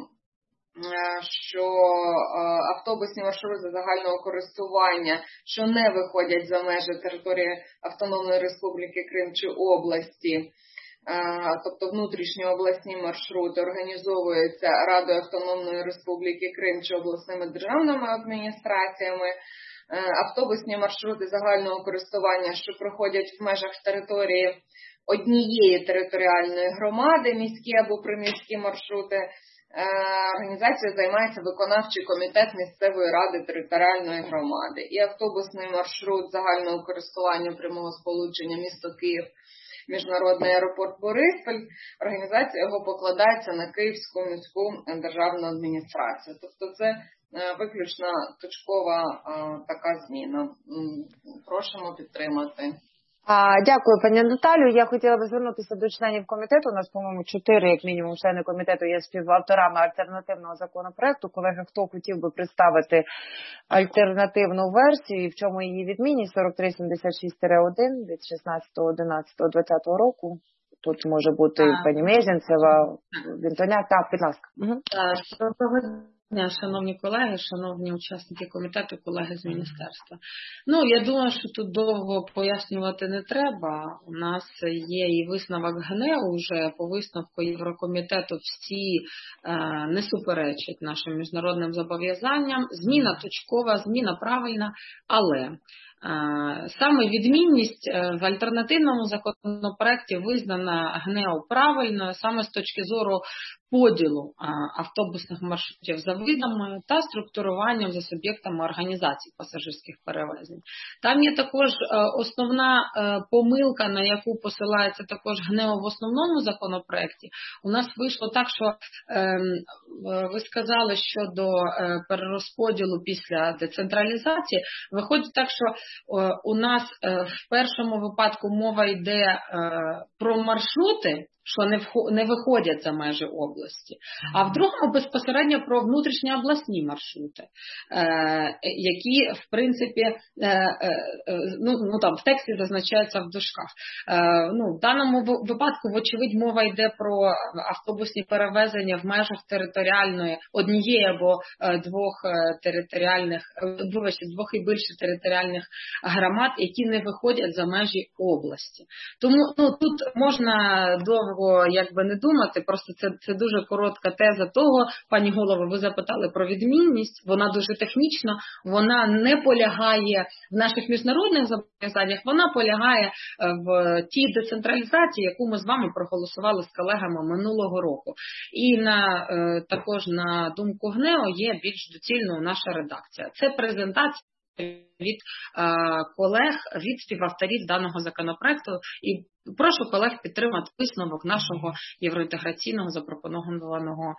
що автобусні маршрути загального користування, що не виходять за межі території Автономної Республіки Крим чи області, тобто внутрішні обласні маршрути, організовуються Радою Автономної Республіки Крим чи обласними державними адміністраціями. Автобусні маршрути загального користування, що проходять в межах території однієї територіальної громади, міські або приміські маршрути, організацією займається виконавчий комітет місцевої ради територіальної громади. І автобусний маршрут загального користування прямого сполучення місто Київ, Міжнародний аеропорт Бориспіль, організація його покладається на Київську міську державну адміністрацію. Тобто це виключно точкова така зміна. Просимо підтримати. Дякую, пані Наталю. Я хотіла би звернутися до членів комітету. У нас, по-моєму, чотири, як мінімум, члени комітету є співавторами альтернативного законопроекту. Колеги, хто хотів би представити альтернативну версію і в чому її відмінність? сорок три сімдесят шість один від шістнадцятого одинадцятого двадцятого року. Тут може бути а, пані Мезенцева, Вінтоняк. Так, будь ласка. Угу. Доброго дня, шановні колеги, шановні учасники комітету, колеги з міністерства. Ну, я думаю, що тут довго пояснювати не треба. У нас є і висновок ГНЕУ вже по висновку Єврокомітету, всі е, не суперечать нашим міжнародним зобов'язанням. Зміна точкова, зміна правильна, але саме відмінність в альтернативному законопроекті визнана ГНЕУ правильною саме з точки зору поділу автобусних маршрутів за видами та структуруванням за суб'єктами організації пасажирських перевезень. Там є також основна помилка, на яку посилається також ГНЕУ в основному законопроекті. У нас вийшло так, що ви сказали щодо перерозподілу після децентралізації. Виходить так, що у нас в першому випадку мова йде про маршрути, що не виходять за межі області, а в другому безпосередньо про внутрішні обласні маршрути, які, в принципі, ну, ну там в тексті зазначаються в дужках. Ну, в даному випадку, вочевидь, мова йде про автобусні перевезення в межах територіальної, однієї або двох територіальних, двох і більше територіальних громад, які не виходять за межі області. Тому ну, тут можна довго довго якби не думати, просто це, це дуже коротка теза того, пані голово, ви запитали про відмінність, вона дуже технічна, вона не полягає в наших міжнародних зобов'язаннях, вона полягає в тій децентралізації, яку ми з вами проголосували з колегами минулого року. І на, також на думку ГНЕО є більш доцільною наша редакція. Це презентація від е, колег, від співавторів даного законопроекту, і прошу колег підтримати висновок нашого євроінтеграційного запропонованого.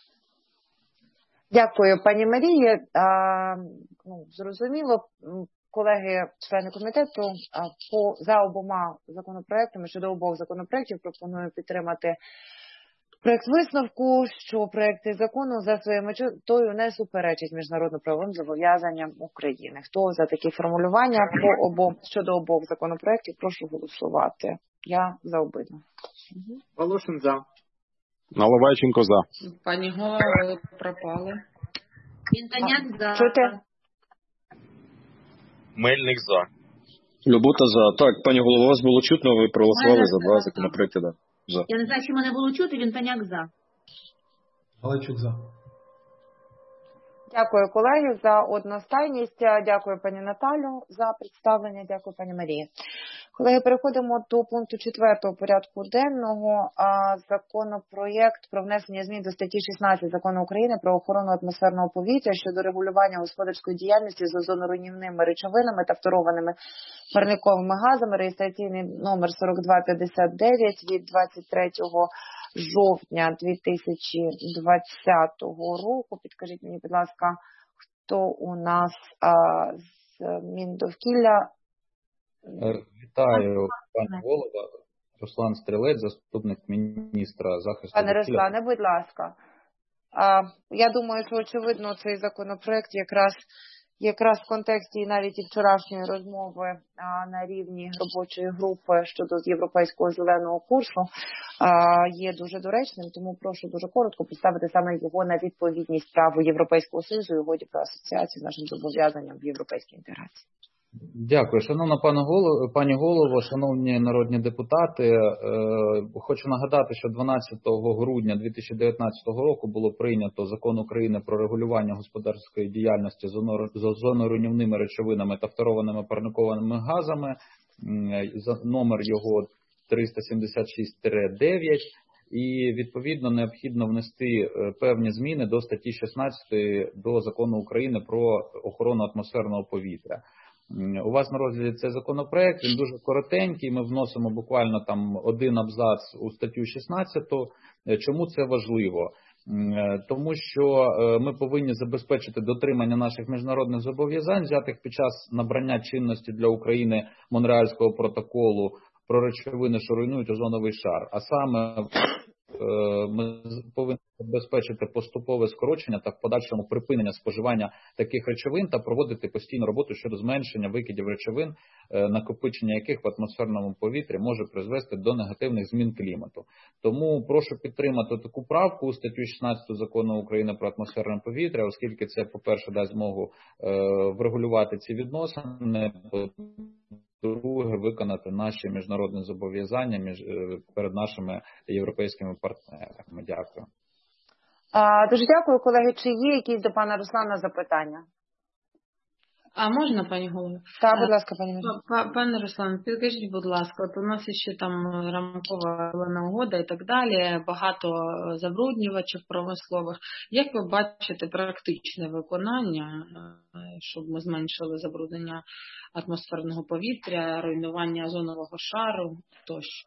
Дякую, пані Марії. А, ну, зрозуміло, колеги, члени комітету, а, по, за обома законопроектами, щодо обох законопроектів, пропоную підтримати проект висновку, що проекти закону за своєю метою не суперечить міжнародно-правовим зобов'язанням України. Хто за такі формулювання по обом, щодо обох законопроектів, прошу голосувати. Я за обидва. Волошин за. Наливайченко за. Пані Голова, пропали. Вінтоняк за. Чути? Мельник за. Любота за. Так, пані голова, вас було чутно, ви проголосували за два законопроекти, да. За. Я не знаю, чи мене було чути, Вінтоняк за. Галайчук за. Дякую, колеги, за одностайність. Дякую, пані Наталю, за представлення. Дякую, пані Марії. Колеги, переходимо до пункту четвертого порядку денного. Законопроєкт про внесення змін до статті шістнадцять Закону України про охорону атмосферного повітря щодо регулювання господарської діяльності з озоноруйнівними речовинами та фторованими парниковими газами, реєстраційний номер сорок два п'ятдесят дев'ять від двадцять третього жовтня дві тисячі двадцятого року. Підкажіть мені, будь ласка, хто у нас а, з Міндовкілля? Вітаю, пане голова. Руслан Стрілець, заступник міністра захисту. Пане Руслане, будь ласка. А, я думаю, що очевидно цей законопроект якраз Якраз в контексті навіть і вчорашньої розмови а, на рівні робочої групи щодо європейського зеленого курсу а, є дуже доречним, тому прошу дуже коротко поставити саме його на відповідність праву Європейського Союзу і угоді про асоціацію з нашим зобов'язанням в європейській інтеграції. Дякую. Шановна пані голово, пані голово, шановні народні депутати, е, хочу нагадати, що дванадцятого грудня дві тисячі дев'ятнадцятого року було прийнято Закон України про регулювання господарської діяльності з озоноруйнівними речовинами та фторованими парниковими газами, номер його триста сімдесят шість дев'ять, і відповідно необхідно внести певні зміни до статті шістнадцять до Закону України про охорону атмосферного повітря. У вас на розгляді цей законопроект, він дуже коротенький, ми вносимо буквально там один абзац у статтю шістнадцять. Чому це важливо? Тому що ми повинні забезпечити дотримання наших міжнародних зобов'язань, взятих під час набрання чинності для України Монреальського протоколу про речовини, що руйнують озоновий шар. А саме ми повинні забезпечити поступове скорочення та в подальшому припинення споживання таких речовин та проводити постійну роботу щодо зменшення викидів речовин, накопичення яких в атмосферному повітрі може призвести до негативних змін клімату. Тому прошу підтримати таку правку у статтю шістнадцять Закону України про атмосферне повітря, оскільки це, по-перше, дасть змогу врегулювати ці відносини, друге, виконати наші міжнародні зобов'язання між, перед нашими європейськими партнерами. Дякую. А, дуже дякую, колеги. Чи є якісь до пана Руслана запитання? А можна, пані голово? Так, будь ласка, пані Марія. Пане Руслан, підкажіть, будь ласка, от у нас ще там рамкова зелена угода і так далі, багато забруднювачів промислових. Як ви бачите практичне виконання, щоб ми зменшили забруднення атмосферного повітря, руйнування озонового шару тощо?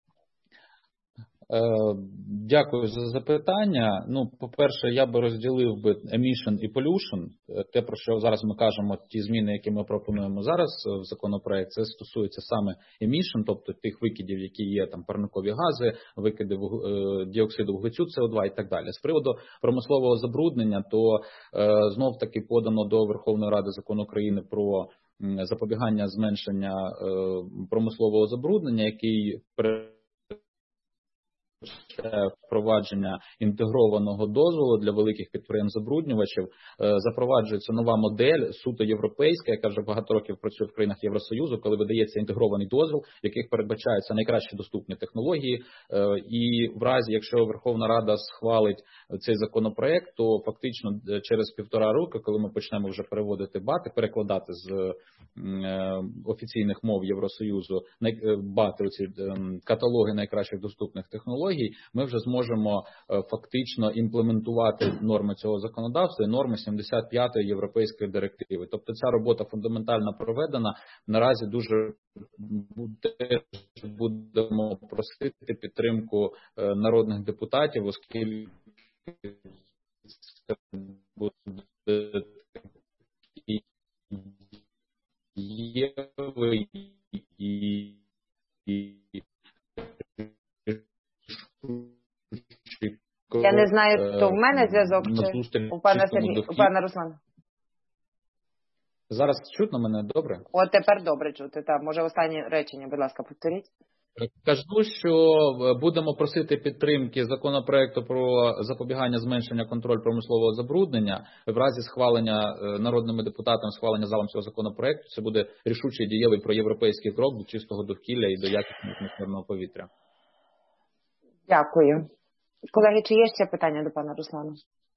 Дякую за запитання. Ну, по-перше, я би розділив би emission і pollution. Те, про що зараз ми кажемо, ті зміни, які ми пропонуємо зараз в законопроект, це стосується саме emission, тобто тих викидів, які є там парникові гази, викиди діоксиду вуглецю, С О два і так далі. З приводу промислового забруднення, то знов таки подано до Верховної Ради Закон України про запобігання зменшення промислового забруднення, який передбачає впровадження інтегрованого дозволу для великих підприємств-забруднювачів. Запроваджується нова модель, суто європейська, яка вже багато років працює в країнах Євросоюзу, коли видається інтегрований дозвіл, в яких передбачаються найкращі доступні технології. І в разі, якщо Верховна Рада схвалить цей законопроект, то фактично через півтора року, коли ми почнемо вже переводити бати, перекладати з офіційних мов Євросоюзу бати, оці каталоги найкращих доступних технологій, ми вже зможемо фактично імплементувати норми цього законодавства і норми сімдесят п'ятої європейської директиви. Тобто ця робота фундаментально проведена. Наразі дуже будемо просити підтримку народних депутатів, оскільки це буде дієвий і я не знаю, то в мене зв'язок чи у пана Сергія, у пана Руслана. Зараз чутно мене добре? От тепер добре чути. Так, може останнє речення, будь ласка, повторіть. Кажу, що будемо просити підтримки законопроекту про запобігання зменшення контролю промислового забруднення. В разі схвалення народними депутатами, схвалення залом цього законопроекту, це буде рішучий дієвий проєвропейський крок до чистого довкілля і до якісного атмосферного повітря. Дякую. Колеги, чи є ще питання до пана Руслана?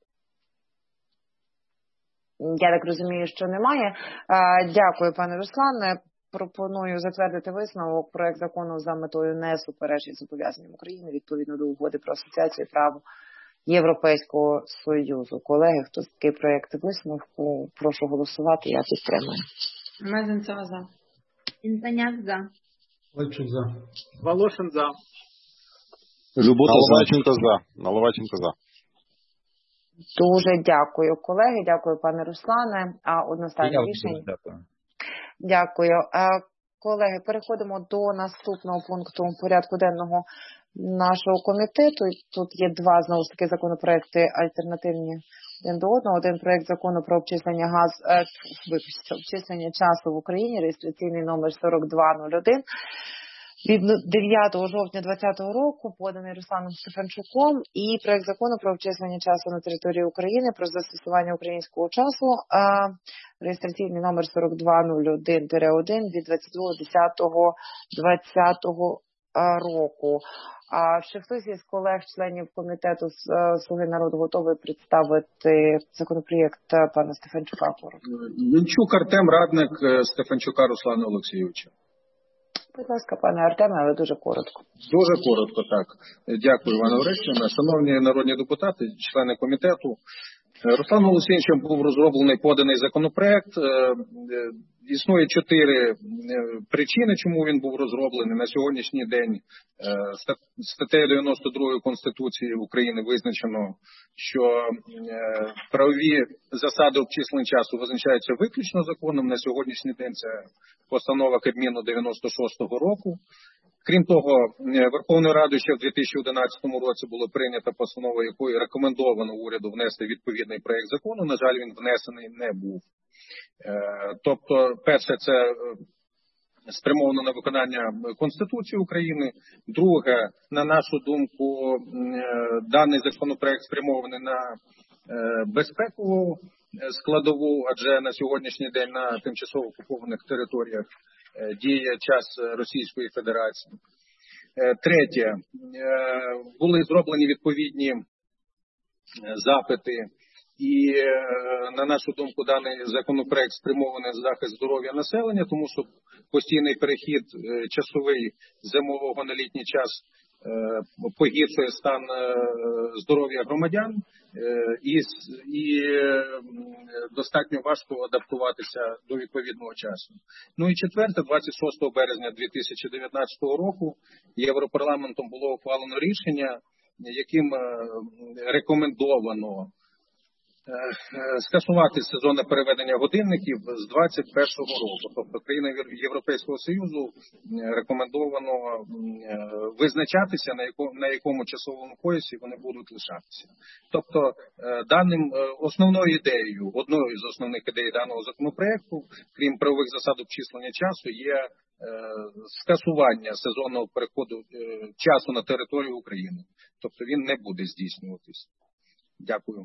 Я так розумію, що немає. Дякую, пане Руслане. Пропоную затвердити висновок. Проект закону за метою не суперечить зобов'язанням України відповідно до угоди про асоціацію і право Європейського Союзу. Колеги, хто за такий проект висновку, прошу голосувати, я підтримую. Мезенцева за. Інтоняк за. Лайчук за. Волошин за. Жубота Наливайченко за. Наливайченко за. Дуже дякую, колеги. Дякую, пане Руслане. А одностайне рішення. Дякую. Дякую. Колеги, переходимо до наступного пункту порядку денного нашого комітету. Тут є два, знову ж таки, законопроекти альтернативні один до одного. Один проект закону про обчислення газ, е, вибачте, обчислення часу в Україні, реєстраційний номер сорок два нуль один. Від дев'ятого жовтня двадцятого року, поданий Русланом Стефанчуком, і проект закону про обчислення часу на території України, про застосування українського часу, реєстраційний номер сорок два нуль один один від двадцять другого десятого двадцятого року. А чи хтось із колег, членів комітету з «Слуги народу» готовий представити законопроєкт пана Стефанчука? Вінчук Артем, радник Стефанчука Руслана Олексійовича. Будь ласка, пане Артеме, але дуже коротко. Дуже коротко, так. Дякую, Івана Орестівна. Шановні народні депутати, члени комітету, Русланом Олексійовичем був розроблений поданий законопроект. Існує чотири причини, чому він був розроблений. На сьогоднішній день статтею дев'яносто другої Конституції України визначено, що правові засади обчислення часу визначаються виключно законом. На сьогоднішній день це постанова Кабміну дев'яносто шостого року. Крім того, Верховною Радою ще в дві тисячі одинадцятому році було прийнята постанова, якою рекомендовано уряду внести відповідний проект закону. На жаль, він внесений не був. Тобто, перше, це спрямовано на виконання Конституції України. Друге, на нашу думку, даний законопроект спрямований на безпекову складову, адже на сьогоднішній день на тимчасово окупованих територіях діє час Російської Федерації. Третє, були зроблені відповідні запити, і, на нашу думку, даний законопроект спрямований на захист здоров'я населення, тому що постійний перехід часовий з зимового на літній час погіршує стан здоров'я громадян, і, і достатньо важко адаптуватися до відповідного часу. Ну і четверте, двадцять шостого березня дві тисячі дев'ятнадцятого року Європарламентом було ухвалено рішення, яким рекомендовано скасувати сезонне переведення годинників з двадцять першого року. Тобто країнам Європейського Союзу рекомендовано визначатися, на якому, на якому часовому поясі вони будуть лишатися. Тобто даним основною ідеєю, одною з основних ідей даного законопроекту, крім правових засад обчислення часу, є скасування сезонного переходу часу на територію України. Тобто він не буде здійснюватись. Дякую.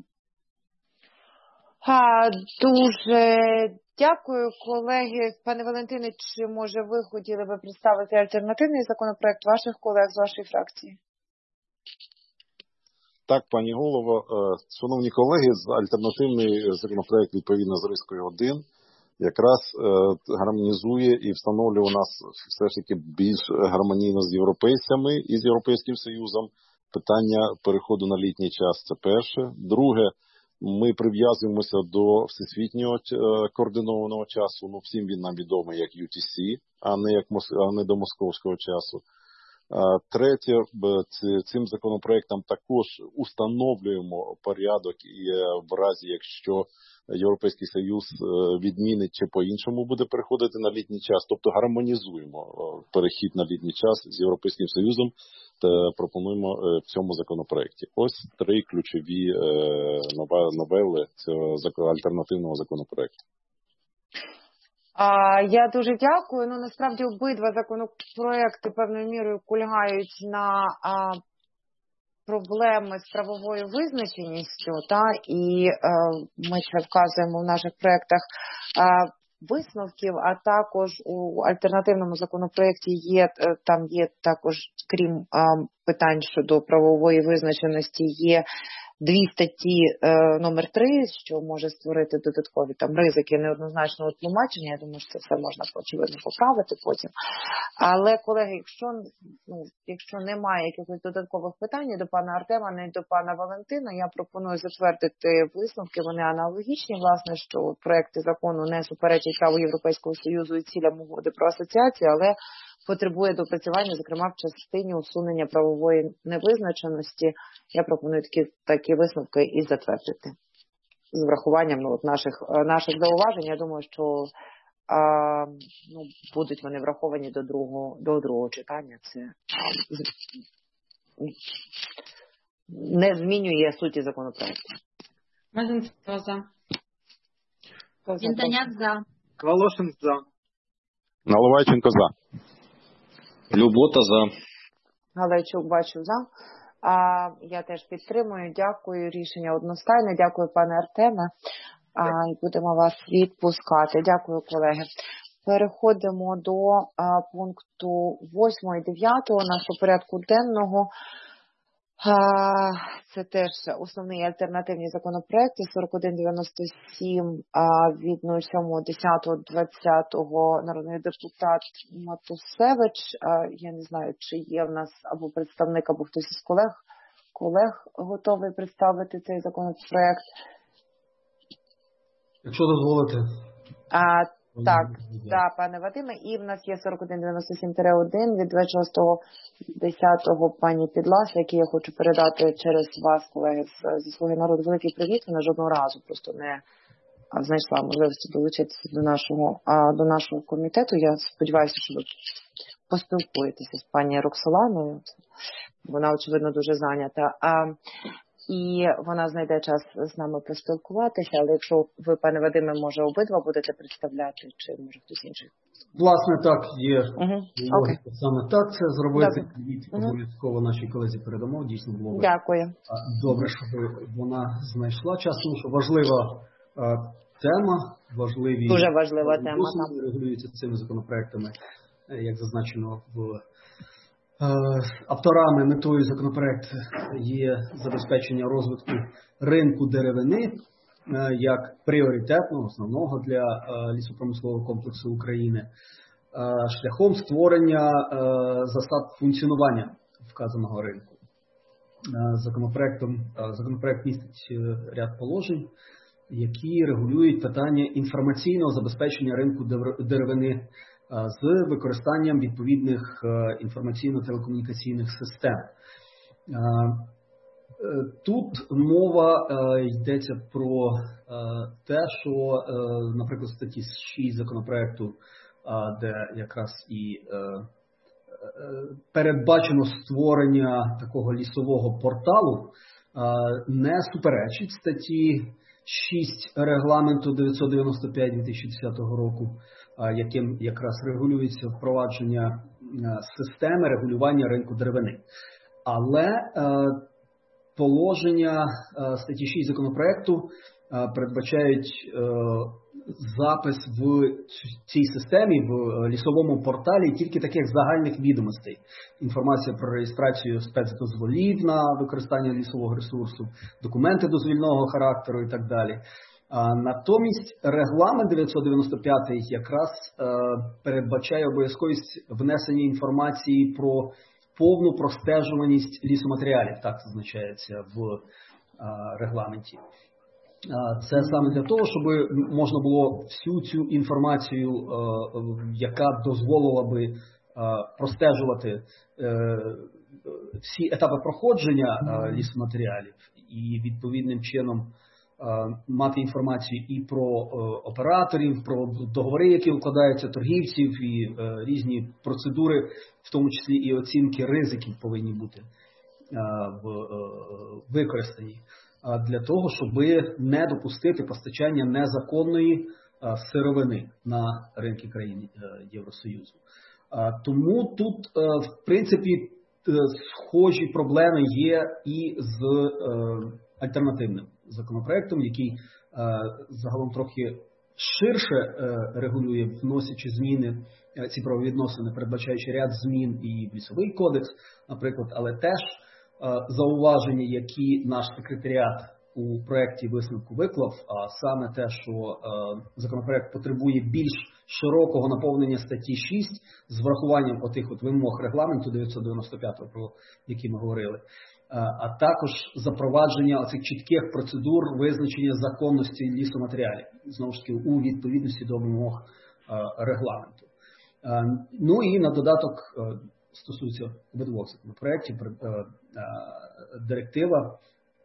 А, дуже дякую, колеги. Пане Валентине, чи може ви хотіли би представити альтернативний законопроект ваших колег з вашої фракції? Так, пані голово. Шановні колеги, альтернативний законопроект відповідно з рискою один якраз гармонізує і встановлює у нас все ж таки більш гармонійно з європейцями і з Європейським Союзом питання переходу на літній час. Це перше. Друге, ми прив'язуємося до всесвітнього координованого часу. Ну, всім він нам відомий як ю ті сі, а не як а не до московського часу. Третє, цим законопроектом також установлюємо порядок і в разі, якщо Європейський Союз відмінить чи по-іншому буде переходити на літній час, тобто гармонізуємо перехід на літній час з Європейським Союзом та пропонуємо в цьому законопроекті. Ось три ключові новели цього альтернативного законопроекту. А, я дуже дякую. Ну, насправді обидва законопроекти певною мірою кульгають на а, проблеми з правовою визначеністю, та, і а, ми ще вказуємо в наших проєктах а, висновків, а також у альтернативному законопроекті є, там є також, крім а, питань щодо правової визначеності, є дві статті е, номер три, що може створити додаткові там ризики неоднозначного тлумачення. Я думаю, що це все можна, очевидно, поправити потім. Але, колеги, якщо, ну, якщо немає якихось додаткових питань до пана Артема, не до пана Валентина, я пропоную затвердити висновки. Вони аналогічні, власне, що проекти закону не суперечать праву Європейського Союзу і цілям угоди про асоціацію, але потребує допрацювання, зокрема в частині усунення правової невизначеності. Я пропоную такі, такі висновки і затвердити з врахуванням ну, от наших, наших зауважень. Я думаю, що а, ну, будуть вони враховані до другого, до другого читання. Це а, не змінює суті законопроекту. Мезенцева за. Інтоняк за. Волошин за. Наливайченко за. Любота за. Галайчук бачу за. А, я теж підтримую. Дякую. Рішення одностайне. Дякую, пане Артеме. А, і будемо вас відпускати. Дякую, колеги. Переходимо до а, пункту восьмого і дев'ятого нашого порядку денного. А, це теж основний альтернативний законопроект сорок один дев'яносто сім а, від сьомого десятого двадцятого народний депутат Матусевич. А, я не знаю, чи є в нас або представник, або хтось із колег, колег готовий представити цей законопроект. Якщо дозволите. А, Так, да, пане Вадиме, і в нас є сорок один дев'яносто сім один від двадцять шостого десятого пані Підласа, який я хочу передати через вас, колеги, зі «Слуги народу». Великий привіт, вона жодного разу просто не знайшла можливості долучитися до нашого, до нашого комітету. Я сподіваюся, що ви поспілкуєтеся з пані Роксоланою. Вона, очевидно, дуже зайнята. І вона знайде час з нами поспілкуватися, але якщо ви, пане Вадиме, може обидва будете представляти, чи може хтось інший? Власне, так, є. Угу. Okay. Саме так це зробити. Угу. Обов'язково нашій колезі передамо, дійсно було. Дякую. Добре, щоб вона знайшла час, тому що важлива а, тема, важливі... Дуже важлива тема. Регулюються цими законопроектами, як зазначено в... Авторами, метою законопроекту є забезпечення розвитку ринку деревини як пріоритетного, основного для лісопромислового комплексу України, шляхом створення засад функціонування вказаного ринку. Законопроектом, законопроект містить ряд положень, які регулюють питання інформаційного забезпечення ринку деревини з використанням відповідних інформаційно-телекомунікаційних систем. Тут мова е, йдеться про е, те, що, е, наприклад, в статті шість законопроекту, е, де якраз і е, е, передбачено створення такого лісового порталу, е, не суперечить статті шість регламенту дев'ятсот дев'яносто п'ять дві тисячі десятого року, е, яким якраз регулюється впровадження е, системи регулювання ринку деревини. Але е, положення е, статті шість законопроекту е, передбачають е, запис в цій системі, в лісовому порталі тільки таких загальних відомостей. Інформація про реєстрацію спецдозволів на використання лісового ресурсу, документи дозвільного характеру і так далі. А натомість регламент дев'ятсот дев'яносто п'ять якраз е, передбачає обов'язковість внесення інформації про повну простежуваність лісоматеріалів, так зазначається в а, регламенті. А, це саме для того, щоб можна було всю цю інформацію, а, яка дозволила би а, простежувати а, всі етапи проходження а, лісоматеріалів і відповідним чином а, мати інформацію і про а, операторів, про договори, які укладаються, торгівців і а, різні процедури, в тому числі і оцінки ризиків повинні бути а, в а, використані а, для того, щоб не допустити постачання незаконної а, сировини на ринки країн а, Євросоюзу. А, тому тут, а, в принципі, схожі проблеми є і з а, альтернативним законопроектом, який е, загалом трохи ширше е, регулює, вносячи зміни, е, ці правовідносини, передбачаючи ряд змін і в лісовий кодекс, наприклад, але теж е, зауваження, які наш секретаріат у проєкті висновку виклав, а саме те, що е, законопроект потребує більш широкого наповнення статті шість з врахуванням отих от вимог регламенту дев'ятсот дев'яносто п'ять, про які ми говорили, а також запровадження оцих чітких процедур визначення законності лісоматеріалів, знову ж таки, у відповідності до вимог регламенту. Ну і на додаток стосується обидвох законопроєктів, директива,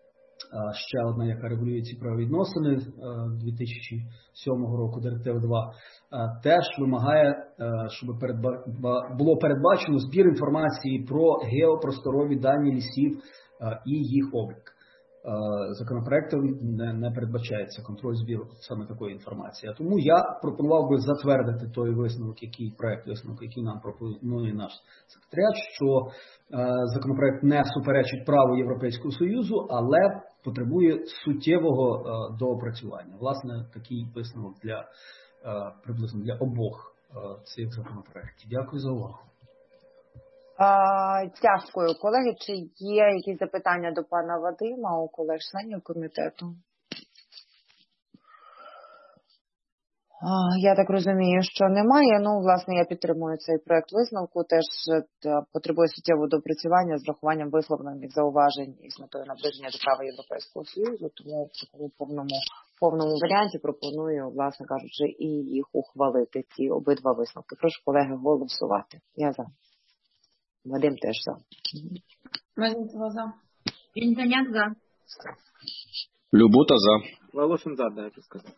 ще одна, яка регулює ці правовідносини дві тисячі сьомого року, директива два, теж вимагає, щоб було передбачено збір інформації про геопросторові дані лісів і їх облік. Законопроектом не, не передбачається контроль збіру саме такої інформації. А тому я пропонував би затвердити той висновок, який проект висновок, який нам пропонує наш секретаріат, що е, законопроект не суперечить праву Європейського Союзу, але потребує суттєвого е, доопрацювання. Власне, такий висновок для е, приблизно для обох е, цих законопроектів. Дякую за увагу. А, дякую, колеги. Чи є якісь запитання до пана Вадима у колег членів комітету? А, я так розумію, що немає. Ну, власне, я підтримую цей проект висновку. Теж та, потребує суттєвого допрацювання з врахуванням висловлених зауважень і з метою наближення до права Європейського Союзу. Тому в такому повному, повному варіанті пропоную, власне кажучи, і їх ухвалити, ці обидва висновки. Прошу, колеги, голосувати. Я за. Вадим теж за. Мезенцева за. Вінтоняк за. Любота за. Волошин за, да, я вже сказав.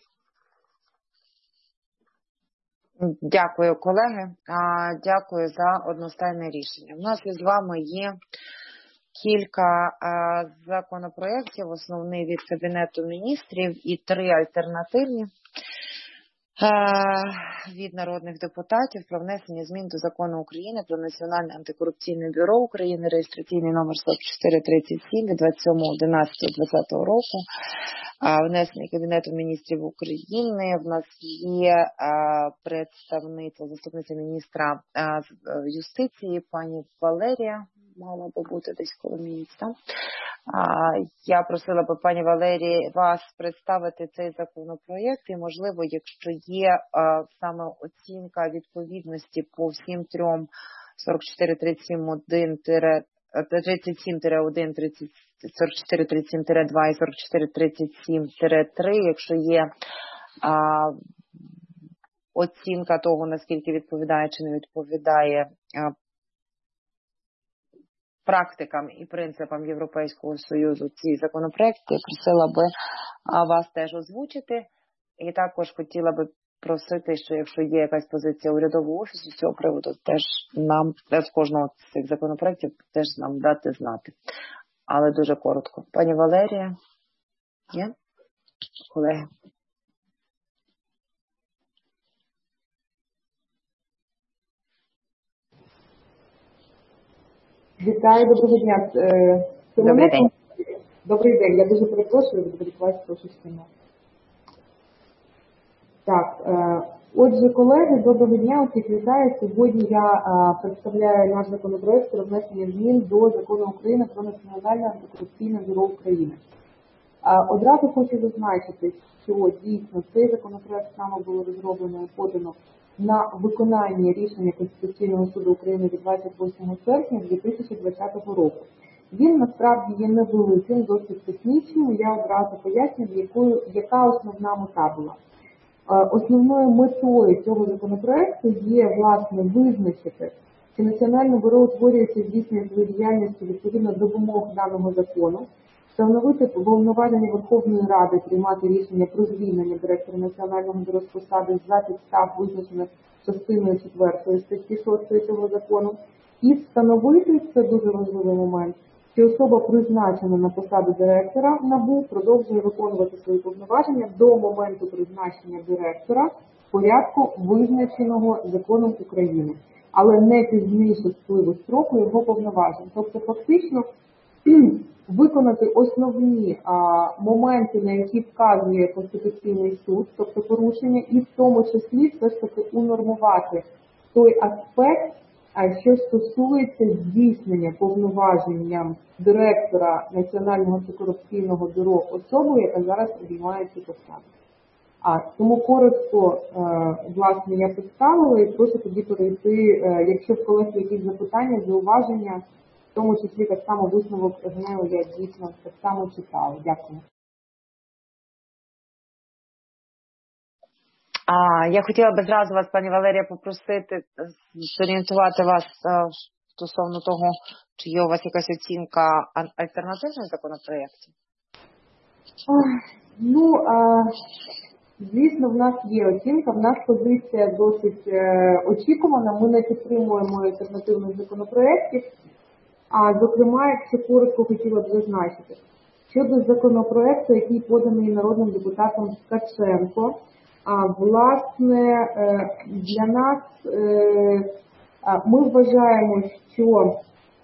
Дякую, колеги. Дякую за одностайне рішення. У нас із вами є кілька законопроєктів, основний від Кабінету міністрів і три альтернативні від народних депутатів про внесення змін до Закону України про Національне антикорупційне бюро України, реєстраційний номер сорок чотири тридцять сім від двадцять сьомого одинадцятого двадцятого року, внесений Кабінетом міністрів України. В нас є представниця, заступниця міністра юстиції, пані Валерія, мала би бути десь коло місця. Я просила би, пані Валерії, вас представити цей законопроєкт і, можливо, якщо є а, саме оцінка відповідності по всім трьом сорок чотири тридцять сім один, тридцять сім один, сорок чотири тридцять сім два і сорок чотири тридцять сім три, якщо є а, оцінка того, наскільки відповідає чи не відповідає а, практикам і принципам Європейського Союзу ці законопроекти. Я просила би вас теж озвучити. І також хотіла би просити, що якщо є якась позиція урядового офісу з цього приводу, теж нам, з кожного з цих законопроектів, теж нам дати знати. Але дуже коротко. Пані Валерія, є? Колеги. Вітаю, доброго дня. Добрий день. Добрий день, я дуже перепрошую, відволіклась трошечки. Так, отже, колеги, доброго дня, усіх вітаю. Сьогодні я представляю наш законопроект про внесення змін до Закону України про Національне антикорупційне бюро України. Одразу хочу зазначити, що дійсно цей законопроект саме було розроблено і подано на виконання рішення Конституційного суду України від двадцять восьмого серпня дві тисячі двадцятого року. Він насправді є невеликим, досить технічним, я одразу поясню, якою, яка основна мета була. Основною метою цього законопроекту є, власне, визначити, що Національне бюро утворюється і здійснює свою діяльність відповідно до вимог даного закону, встановити повноваження Верховної Ради приймати рішення про звільнення директора Національного бюро з посади за підстав, визначених частиною четвертої статті шостої цього закону, і встановити, це дуже важливий момент, що особа, призначена на посаду директора НАБУ, продовжує виконувати свої повноваження до моменту призначення директора в порядку, визначеного законом України, але не пізніше спливу строку його повноважень. Тобто фактично виконати основні а, моменти, на які вказує Конституційний суд, тобто порушення, і в тому числі все ж таки унормувати той аспект, що стосується здійснення повноваженням директора Національного антикорупційного бюро особою, яка зараз обіймає цю посаду. А тому коротко, власне, я представила і прошу тоді перейти, якщо в колег є якісь запитання, зауваження, в тому числі так само висновок ГНЕУ я дійсно так само читала. Дякую. А, я хотіла би зразу вас, пані Валерія, попросити зорієнтувати вас а, стосовно того, чи є у вас якась оцінка альтернативних законопроєктів? Ну, а, звісно, в нас є оцінка, в нас позиція досить е, очікувана, ми не підтримуємо альтернативних законопроєктів, а зокрема, якщо коротко хотіла б зазначити, щодо законопроєкту, який поданий народним депутатом Ткаченко, а, власне, для нас ми вважаємо, що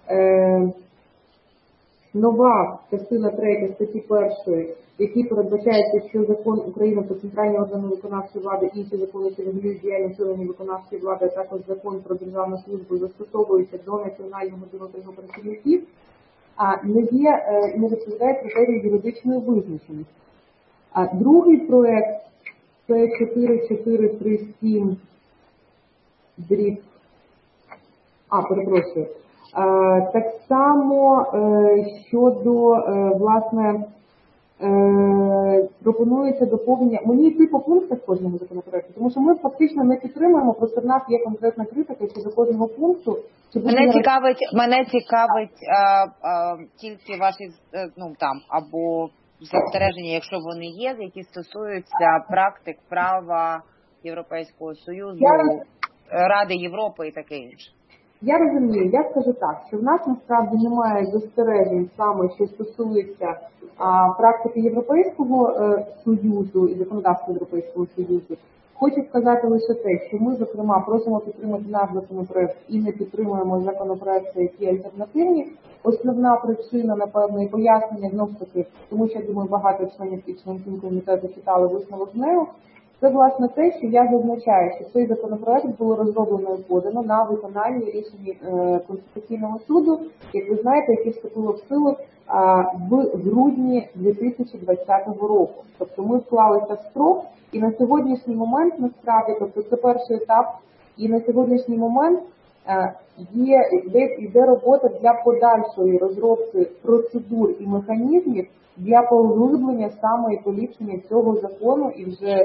нова частина третя статті першої, в якій передбачається, що закон України про центральні органи виконавчої влади, інші закони, що регулюють діяльність органів виконавчої влади, а також закон про державну службу застосовуються до Національного бюро працівників, а не є, не відповідає критерію юридичної визначеності. А другий проект це чотири чотири три сім дріб. А, перепрошую. Так само щодо, власне, пропонується доповнення. Мені йти по пунктах кожного законопроекту, тому що ми фактично не підтримуємо, просто в нас є конкретна критика щодо кожного пункту. Мене цікавить, мене цікавить а, а, тільки ваші, ну там, або застереження, якщо вони є, які стосуються практик права Європейського Союзу, я... Ради Європи і таке інше. Я розумію, я скажу так, що в нас насправді немає застережень саме, що стосується а, практики Європейського е, Союзу і законодавства Європейського Союзу. Хочу сказати лише те, що ми, зокрема, просимо підтримати наш законопроект і не підтримуємо законопроекти, які альтернативні. Основна причина, напевно, і пояснення, знову ж таки, тому що, я думаю, багато членів і членів комітету читали висновок ГНЕУ, це, власне, те, що я зазначаю, що цей законопроект було розроблено і подано на виконання рішення е, Конституційного суду, як ви знаєте, яке вступило в силу е, в грудні дві тисячі двадцятого року. Тобто ми вклалися в строк, і на сьогоднішній момент, насправді, тобто це перший етап, і на сьогоднішній момент е, є, йде, йде робота для подальшої розробки процедур і механізмів для поглиблення саме і поліпшення цього закону і вже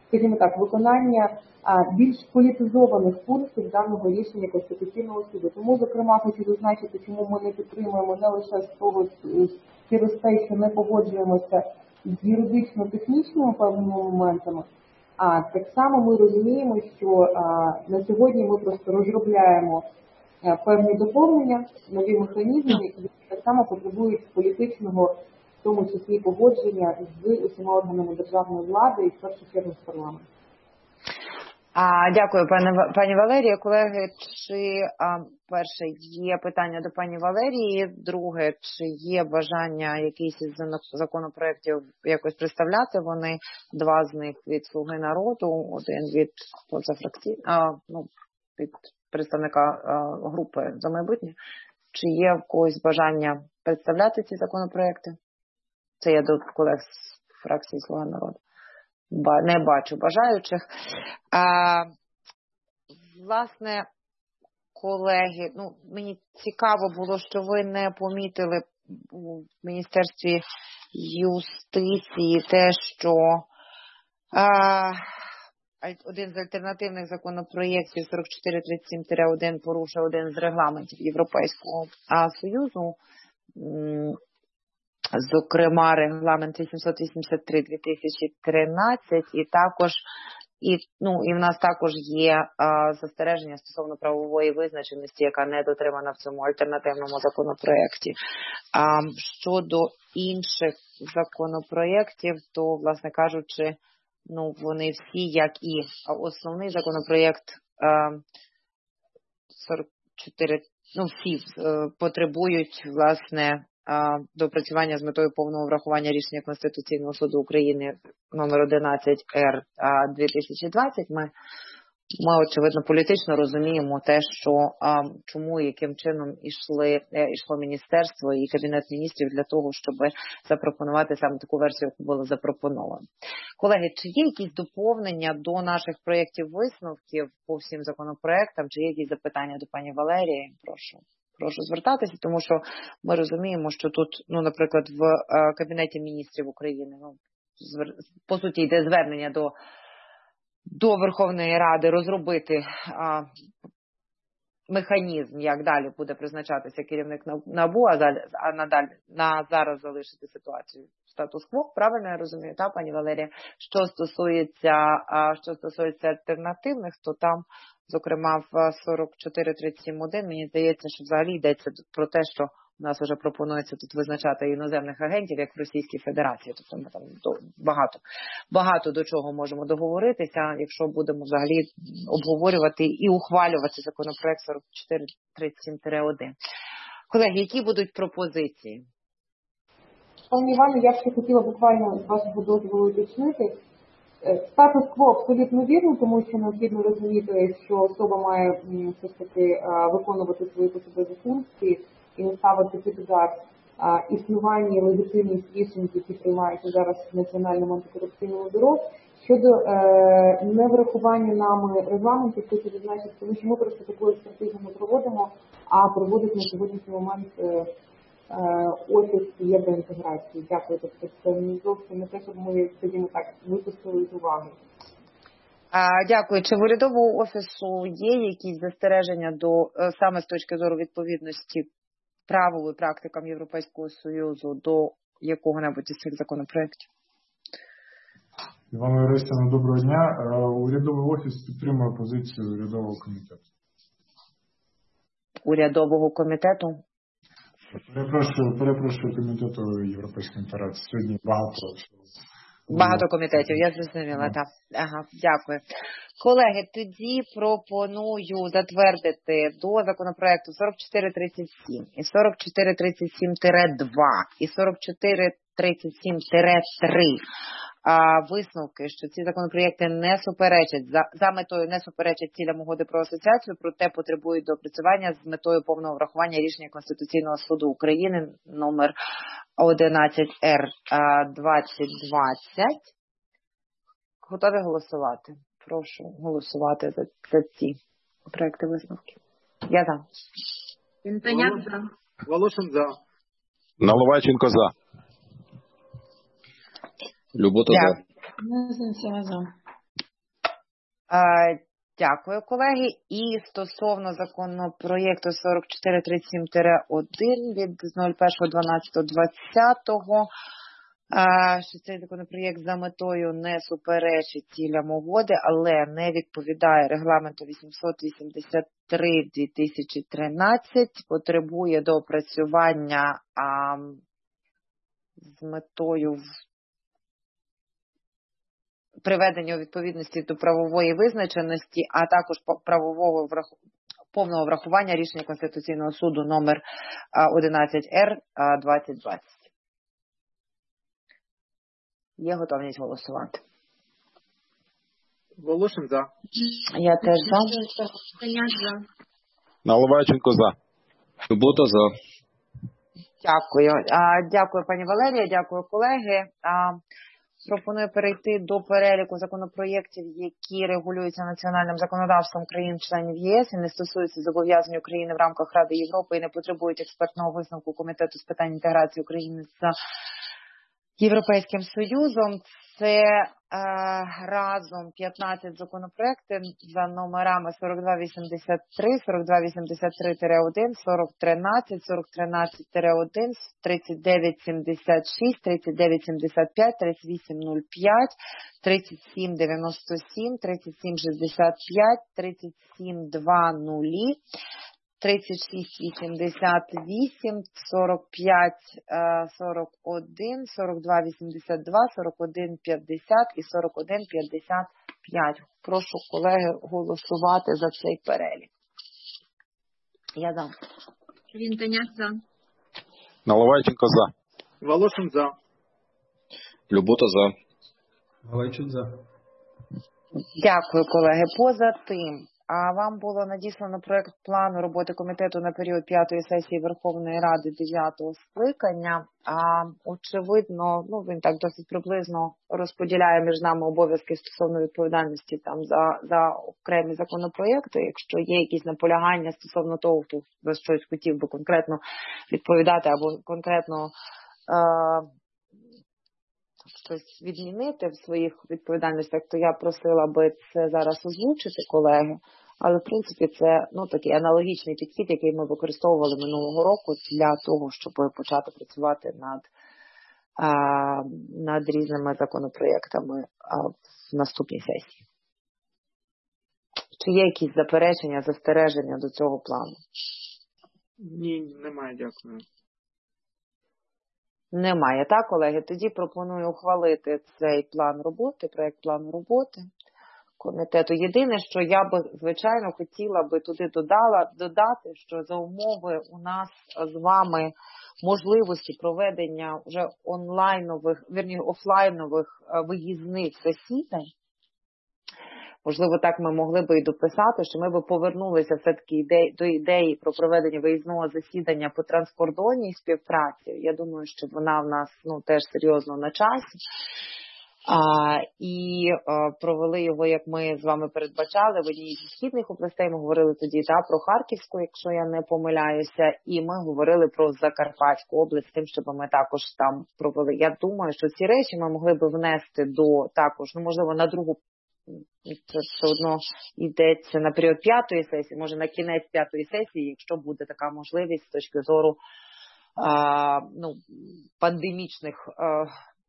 скажімо так, виконання більш політизованих пунктів даного рішення Конституційного суду. Тому, зокрема, хочу зазначити, чому ми не підтримуємо не лише з того, через те, що не погоджуємося з юридично-технічними певними моментами, а так само ми розуміємо, що на сьогодні ми просто розробляємо певні доповнення, нові механізми, які так само потребують політичного, в тому числі погодження з усіма органами державної влади і в першу чергу з парламентом. А, дякую, пане пані Валерія. Колеги, чи а, перше є питання до пані Валерії? Друге, чи є бажання якісь із законопроєктів якось представляти? Вони два з них від Слуги народу, один від позафракційного, а, ну, від представника а, групи «За майбутнє». Чи є в когось бажання представляти ці законопроєкти? Це я до колег з фракції «Слуга народу». Не бачу бажаючих. А, власне, колеги, ну, мені цікаво було, що ви не помітили в Міністерстві юстиції те, що а, один з альтернативних законопроєктів сорок чотири тридцять сім один порушує один з регламентів Європейського Союзу, зокрема, регламент вісімсот вісімдесят три дві тисячі тринадцять, і також, і, ну, і в нас також є а, застереження стосовно правової визначеності, яка не дотримана в цьому альтернативному законопроєкті. А, щодо інших законопроєктів, то, власне кажучи, ну, вони всі, як і основний законопроєкт а, сорок чотири, ну, всі а, потребують, власне, доопрацювання з метою повного врахування рішення Конституційного суду України номер одинадцять ер дві тисячі двадцять. Ми, ми, очевидно, політично розуміємо те, що а, чому і яким чином ішли, ішло Міністерство і Кабінет міністрів для того, щоб запропонувати саме таку версію, яку було запропоновано. Колеги, чи є якісь доповнення до наших проєктів висновків по всім законопроектам, чи є якісь запитання до пані Валерії? Прошу. Прошу звертатися, тому що ми розуміємо, що тут, ну, наприклад, в е, Кабінеті міністрів України, ну, звер... по суті, йде звернення до, до Верховної Ради розробити а, механізм, як далі буде призначатися керівник НАБУ, а, далі, а надалі, на зараз залишити ситуацію статус-кво. Правильно я розумію, та, пані Валерія? Що стосується, а, що стосується альтернативних, то там, зокрема, в сорок чотири тридцять сім один, мені здається, що взагалі йдеться про те, що у нас вже пропонується тут визначати іноземних агентів, як в Російській Федерації. Тобто ми там багато, багато до чого можемо договоритися, якщо будемо взагалі обговорювати і ухвалювати законопроект сорок чотири тридцять сім один. Колеги, які будуть пропозиції? Пані Івано, я ще хотіла буквально з вашого дозволу уточнити. Статус-кво абсолютно вірно, тому що необхідно розуміти, що особа має все ж таки виконувати свої посадові функції і не ставити під удар існування і легітимність рішень, які приймаються зараз в Національному антикорупційному бюро. Щодо е, неврахування нами регламентів, хочу зазначити, тому що ми просто таку експертизу не проводимо, а проводить на сьогоднішній момент е, Офіс євроінтеграції. Дякую. Тобто це не зовсім не те, щоб ми, скажімо так, випустили з уваги. А, дякую. Чи в урядового офісу є якісь застереження до, саме з точки зору відповідності правил і практикам Європейського Союзу до якого-небудь із цих законопроєктів? Івана Орестівна, доброго дня. Урядовий офіс підтримує позицію урядового комітету. Урядового комітету? Перепрошую, перепрошую комітету Європейської інтеграції. Сьогодні багато. Багато комітетів, я зрозуміла, так. Ага, дякую. Колеги, тоді пропоную затвердити до законопроекту сорок чотири тридцять сім і сорок чотири тридцять сім два і сорок чотири тридцять сім три висновки, що ці законопроєкти не суперечать, за, за метою не суперечать цілям угоди про асоціацію, проте потребують доопрацювання з метою повного врахування рішення Конституційного суду України номер одинадцять ер двадцять двадцять. Готові голосувати? Прошу голосувати за, за ці проекти висновків. Я за. Інтоняк за. Волошин за. Наливайченко за. Любота за. Незенцева за. Дякую, колеги. І стосовно законопроєкту сорок чотири тридцять сім один від першого дванадцятого двадцятого, що цей законопроєкт за метою не суперечить цілям угоди, але не відповідає регламенту вісімсот вісімдесят три дві тисячі тринадцять, потребує доопрацювання а, з метою приведення у відповідності до правової визначеності, а також правового враху... повного врахування рішення Конституційного суду номер одинадцять ер двадцять двадцять. Є готовність голосувати. Волошин за. Я теж за. Наливайченко за. Любота за. Дякую. Дякую, пані Валерія, дякую, колеги. Пропоную перейти до переліку законопроєктів, які регулюються національним законодавством країн-членів ЄС і не стосуються зобов'язань України в рамках Ради Європи і не потребують експертного висновку Комітету з питань інтеграції України з Європейським Союзом. Це е, разом п'ятнадцять законопроєктів за номерами сорок два вісімдесят три, сорок два вісімдесят три один, сорок тринадцять, сорок тринадцять один, тридцять дев'ять сімдесят шість, тридцять дев'ять сімдесят п'ять, тридцять вісім нуль п'ять, тридцять сім дев'яносто сім, тридцять сім шістдесят п'ять, тридцять сім двадцять, тридцять шість вісімдесят вісім, сорок п'ять сорок один, сорок два вісімдесят два, сорок один п'ятдесят і сорок один п'ятдесят п'ять. Прошу, колеги, голосувати за цей перелік. Я за. Вінтоняк за. Наливайченко за. Волошин за. Любота за. Галайчук за. Дякую, колеги. Поза тим, а вам було надіслано проект плану роботи комітету на період п'ятої сесії Верховної Ради дев'ятого скликання. А, очевидно, ну він так досить приблизно розподіляє між нами обов'язки стосовно відповідальності там за, за окремі законопроєкти. Якщо є якісь наполягання стосовно того, хто за щось хотів би конкретно відповідати або конкретно е- щось відмінити в своїх відповідальностях, то я просила би це зараз озвучити, колеги. Але, в принципі, це ну, такий аналогічний підхід, який ми використовували минулого року для того, щоб почати працювати над, а, над різними законопроєктами а, в наступній сесії. Чи є якісь заперечення, застереження до цього плану? Ні, немає, дякую. Немає, так, колеги? Тоді пропоную ухвалити цей план роботи, проєкт плану роботи комітету. Єдине, що я би, звичайно, хотіла би туди додала, додати, що за умови у нас з вами можливості проведення вже онлайнових, вірні, офлайнових виїзних засідань, можливо, так ми могли би і дописати, що ми би повернулися все-таки ідеї, до ідеї про проведення виїзного засідання по транскордонній співпраці. Я думаю, що вона в нас ну, теж серйозно на часі. А, і а, провели його, як ми з вами передбачали, в одній зі східних областей. Ми говорили тоді та, про Харківську, якщо я не помиляюся, і ми говорили про Закарпатську область, тим, щоб ми також там провели. Я думаю, що ці речі ми могли би внести до також, ну, можливо, на другу, це все одно йдеться на період п'ятої сесії, може на кінець п'ятої сесії, якщо буде така можливість з точки зору а, ну, пандемічних а,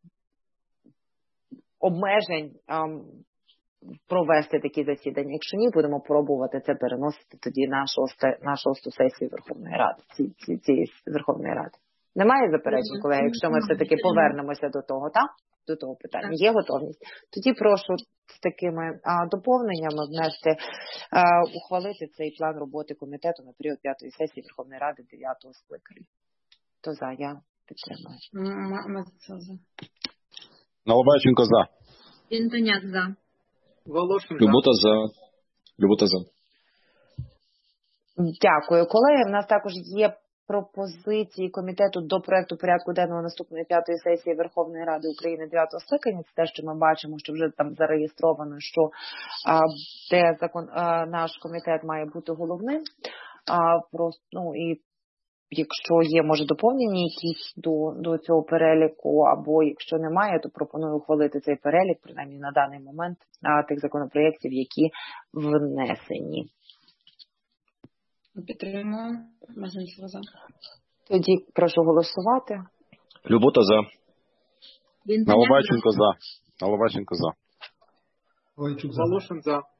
обмежень а, провести такі засідання. Якщо ні, будемо пробувати це переносити тоді на, шосте, на шосту сесію Верховної Ради, ці, ці, цієї Верховної Ради. Немає заперечень, колеги, якщо ми все-таки повернемося до того, так? До того питання. Є готовність? Тоді прошу з такими а, доповненнями внести, а, ухвалити цей план роботи комітету на період п'ятої сесії Верховної Ради дев'ятого скликання. То за, я підтримую. Наливайченко за. Вінтоняк за. Волошин за. Любота за. Любота за. Дякую, колеги. В нас також є пропозиції комітету до проекту порядку денного наступної п'ятої сесії Верховної Ради України дев'ятого скликання. Це те, що ми бачимо, що вже там зареєстровано, що а, де закон, а, наш комітет має бути головним. А, просто, ну, і якщо є, може, доповнення якісь до, до цього переліку, або якщо немає, то пропоную ухвалити цей перелік, принаймні на даний момент, тих законопроєктів, які внесені. Підтримую. За. Тоді прошу голосувати. Любота за. Наливайченко за. Наливайченко за. Волошин за.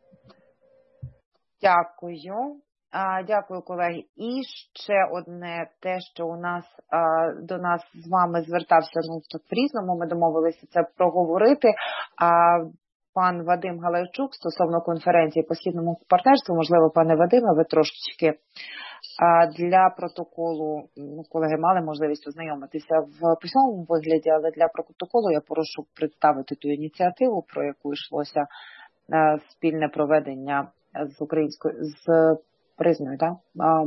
Дякую. А, дякую, колеги. І ще одне те, що у нас а, до нас з вами звертався, ну, так в-різному, ми домовилися це проговорити. А, пан Вадим Галайчук стосовно конференції по східному партнерству, можливо, пане Вадиме, ви трошечки а, для протоколу, ну, колеги мали можливість ознайомитися в письмовому вигляді, але для протоколу я прошу представити ту ініціативу, про яку йшлося а, спільне проведення з українською, з призною, так? А,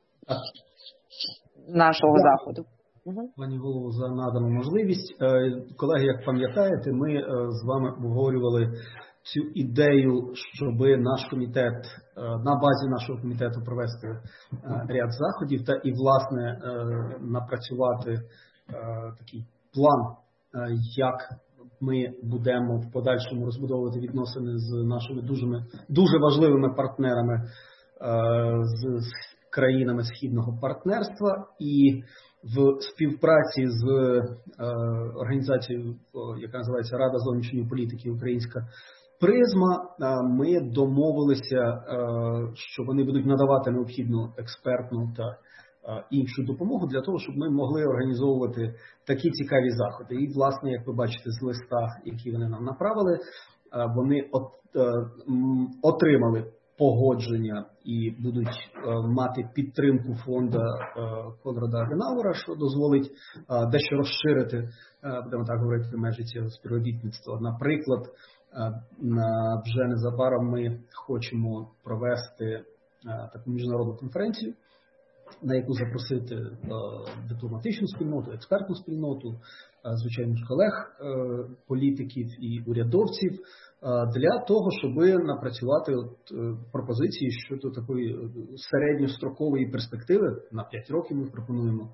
нашого Дякую. заходу. Пані голово, за надану можливість. Колеги, як пам'ятаєте, ми з вами обговорювали цю ідею, щоб наш комітет, на базі нашого комітету провести ряд заходів та і, власне, напрацювати такий план, як ми будемо в подальшому розбудовувати відносини з нашими дуже, дуже важливими партнерами з країнами Східного партнерства, і в співпраці з організацією, яка називається Рада зовнішньої політики Українська Призма, ми домовилися, що вони будуть надавати необхідну експертну та іншу допомогу для того, щоб ми могли організовувати такі цікаві заходи. І, власне, як ви бачите з листа, які вони нам направили, вони отримали погодження і будуть мати підтримку фонду Конрада Аденауера, що дозволить дещо розширити, будемо так говорити, межі цього співробітництва. Наприклад, вже незабаром ми хочемо провести таку міжнародну конференцію, на яку запросити дипломатичну спільноту, експертну спільноту, звичайно ж колег, політиків і урядовців, для того, щоб напрацювати от пропозиції щодо такої середньострокової перспективи, на п'ять років ми пропонуємо,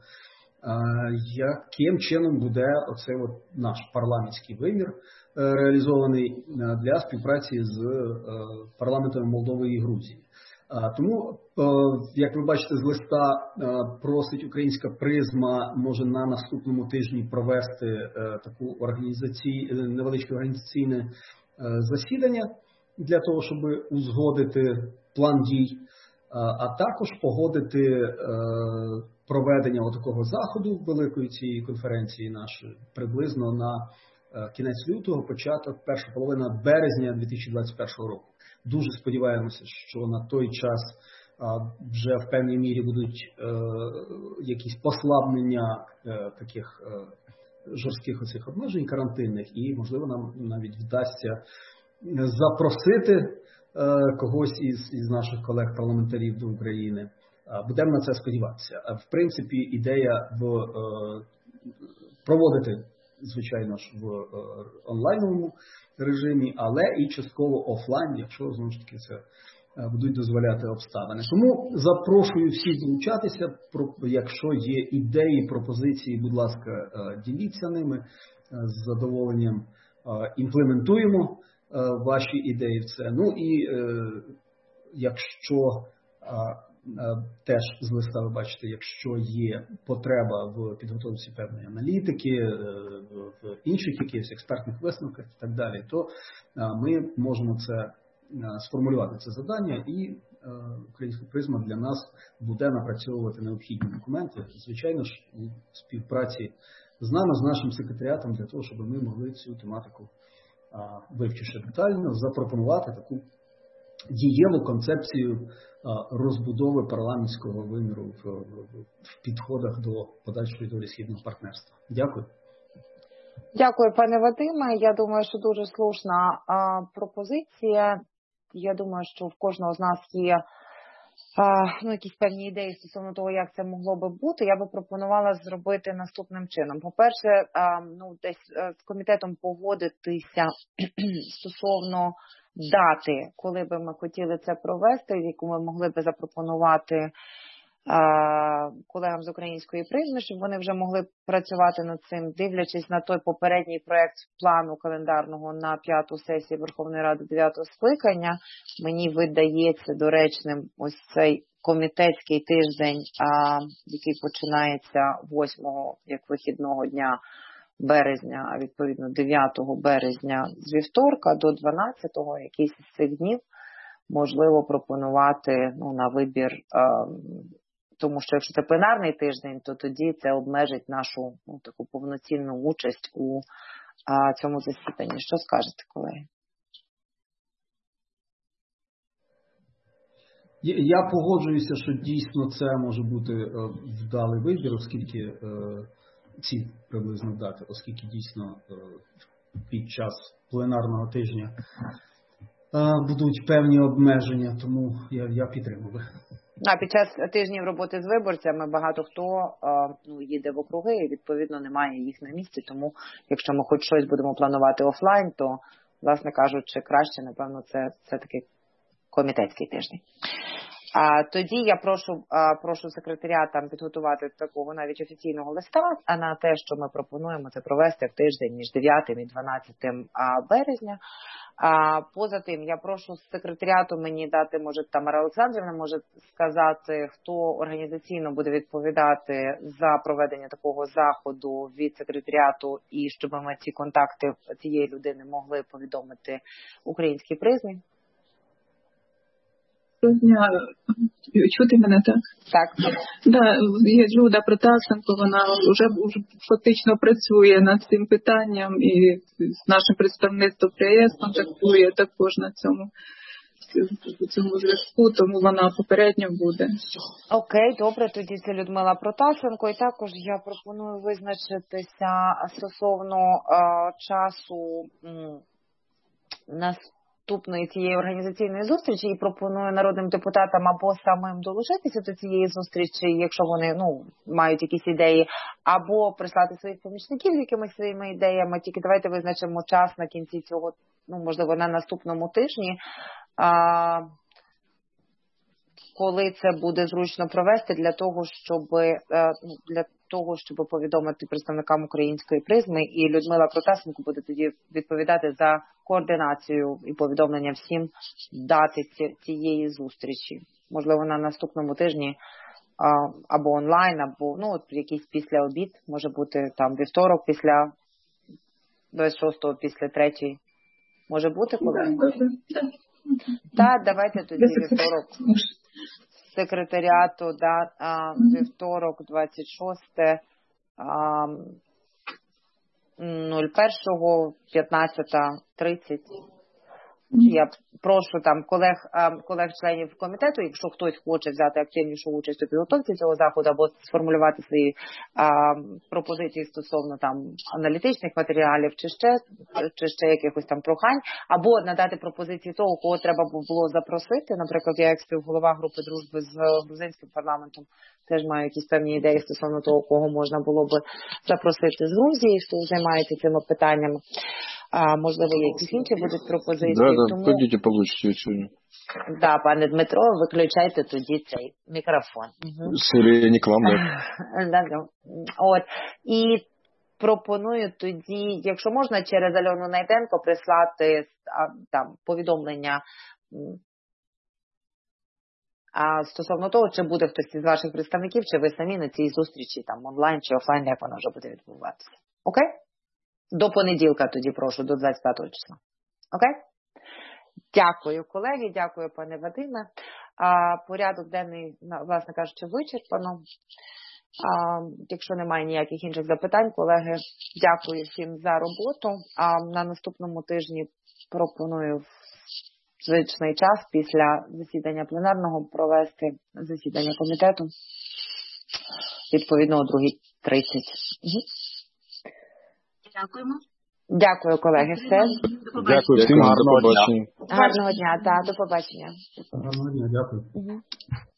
яким чином буде оцей от наш парламентський вимір реалізований для співпраці з парламентами Молдови і Грузії. Тому, як ви бачите з листа, просить Українська Призма, може на наступному тижні провести таку організацій... невеличке організаційне засідання для того, щоб узгодити план дій, а також погодити проведення отакого заходу великої цієї конференції нашої приблизно на кінець лютого, початок, перша половина березня дві тисячі двадцять першого року. Дуже сподіваємося, що на той час вже в певній мірі будуть якісь послаблення таких жорстких оцих обмежень карантинних, і, можливо, нам навіть вдасться запросити когось із, із наших колег-парламентарів до України. Будемо на це сподіватися. В принципі, ідея в проводити, звичайно ж, в онлайновому режимі, але і частково офлайн, якщо, знову ж таки, це будуть дозволяти обставини. Тому запрошую всіх долучатися. Якщо є ідеї, пропозиції, будь ласка, діліться ними. З задоволенням імплементуємо ваші ідеї в це. Ну і якщо теж з листа ви бачите, якщо є потреба в підготовці певної аналітики, в інших якихось експертних висновках і так далі, то ми можемо це сформулювати це завдання, і Українська Призма для нас буде напрацьовувати необхідні документи, звичайно ж, у співпраці з нами, з нашим секретаріатом, для того, щоб ми могли цю тематику, вивчивши детально, запропонувати таку дієву концепцію розбудови парламентського виміру в, в підходах до подальшої долі східного партнерства. Дякую. Дякую, пане Вадиме. Я думаю, що дуже слушна а, пропозиція. Я думаю, що в кожного з нас є а, ну, якісь певні ідеї стосовно того, як це могло би бути. Я би пропонувала зробити наступним чином. По-перше, а, ну, десь з комітетом погодитися стосовно дати, коли би ми хотіли це провести, яку ми могли би запропонувати колегам з української призми, щоб вони вже могли працювати над цим, дивлячись на той попередній проєкт плану календарного на п'яту сесію Верховної Ради дев'ятого скликання, мені видається доречним ось цей комітетський тиждень, який починається восьмого, як вихідного дня березня, а відповідно дев'ятого березня з вівторка до дванадцятого, якийсь з цих днів, можливо пропонувати ну, на вибір. Тому що якщо це пленарний тиждень, то тоді це обмежить нашу ну, таку повноцінну участь у а, цьому засіданні. Що скажете, колеги? Я погоджуюся, що дійсно це може бути вдалий вибір, оскільки е, ці приблизно дати, оскільки дійсно е, під час пленарного тижня е, будуть певні обмеження, тому я, я підтримую. А під час тижнів роботи з виборцями багато хто е, ну, їде в округи і, відповідно, немає їх на місці. Тому, якщо ми хоч щось будемо планувати офлайн, то, власне кажучи, краще, напевно, це, це такий комітетський тиждень. А тоді я прошу, а, прошу секретаріатам підготувати такого навіть офіційного листа, а на те, що ми пропонуємо це провести в тиждень між дев'ятим і дванадцятим березня. А, поза тим, я прошу секретаріату мені дати, може, Тамара Олександрівна може сказати, хто організаційно буде відповідати за проведення такого заходу від секретаріату, і щоб ми ці контакти цієї людини могли повідомити українській призмі. Дня. Чути мене, так? Так. Да, є Люда Протасенко, вона вже, вже фактично працює над цим питанням і з нашим представництвом при ЄС контактує також на цьому, цьому зв'язку, тому вона попередньо буде. Окей, добре, тоді це Людмила Протасенко. І також я пропоную визначитися стосовно е, часу м, нас наступної цієї організаційної зустрічі і пропоную народним депутатам або самим долучитися до цієї зустрічі, якщо вони ну, мають якісь ідеї, або прислати своїх помічників з якимись своїми ідеями. Тільки давайте визначимо час на кінці цього, ну, можливо, на наступному тижні, а, коли це буде зручно провести для того, щоб для того, щоб повідомити представникам української призми, і Людмила Протасенко буде тоді відповідати за координацію і повідомлення всім дати цієї зустрічі. Можливо, на наступному тижні або онлайн, або ну, от якийсь після обід, може бути там вівторок після двадцять шостого після третьої. Може бути, коли? Так, давайте тоді вівторок. Секретаріату, да, а, вівторок, двадцять шосте, нуль першого, п'ятнадцята тридцять. Я прошу там колег, колег-членів комітету, якщо хтось хоче взяти активнішу участь у підготовці цього заходу, або сформулювати свої а, пропозиції стосовно там аналітичних матеріалів, чи ще, чи ще якихось там прохань, або надати пропозиції того, кого треба було запросити. Наприклад, я як співголова групи дружби з грузинським парламентом теж маю якісь певні ідеї стосовно того, кого можна було би запросити з Грузії, хто займається цими питаннями. А, можливо, якісь інші будуть пропозиції. Да, да, тому... пойдіть, получите сьогодні. Да, пане Дмитро, виключайте тоді цей мікрофон. Угу. Сорі, я не к вам, да. да, да. От. І пропоную тоді, якщо можна, через Альону Найденко прислати а, там повідомлення а, стосовно того, чи буде хтось із ваших представників, чи ви самі на цій зустрічі там онлайн чи офлайн, як вона вже буде відбуватися. Окей? До понеділка тоді прошу, до двадцять п'ятого числа. Окей? Дякую, колеги, дякую, пане Вадиме. А, порядок денний, власне кажучи, вичерпано. А, якщо немає ніяких інших запитань, колеги, дякую всім за роботу. А на наступному тижні пропоную в звичний час після засідання пленарного провести засідання комітету. Відповідно, о другій тридцять. Угу. Дякуємо. Дякую, колеги. Все. Дякую всім. Гарного дня. Гарного дня. Так, до побачення. Гарного дня, дякую. Угу.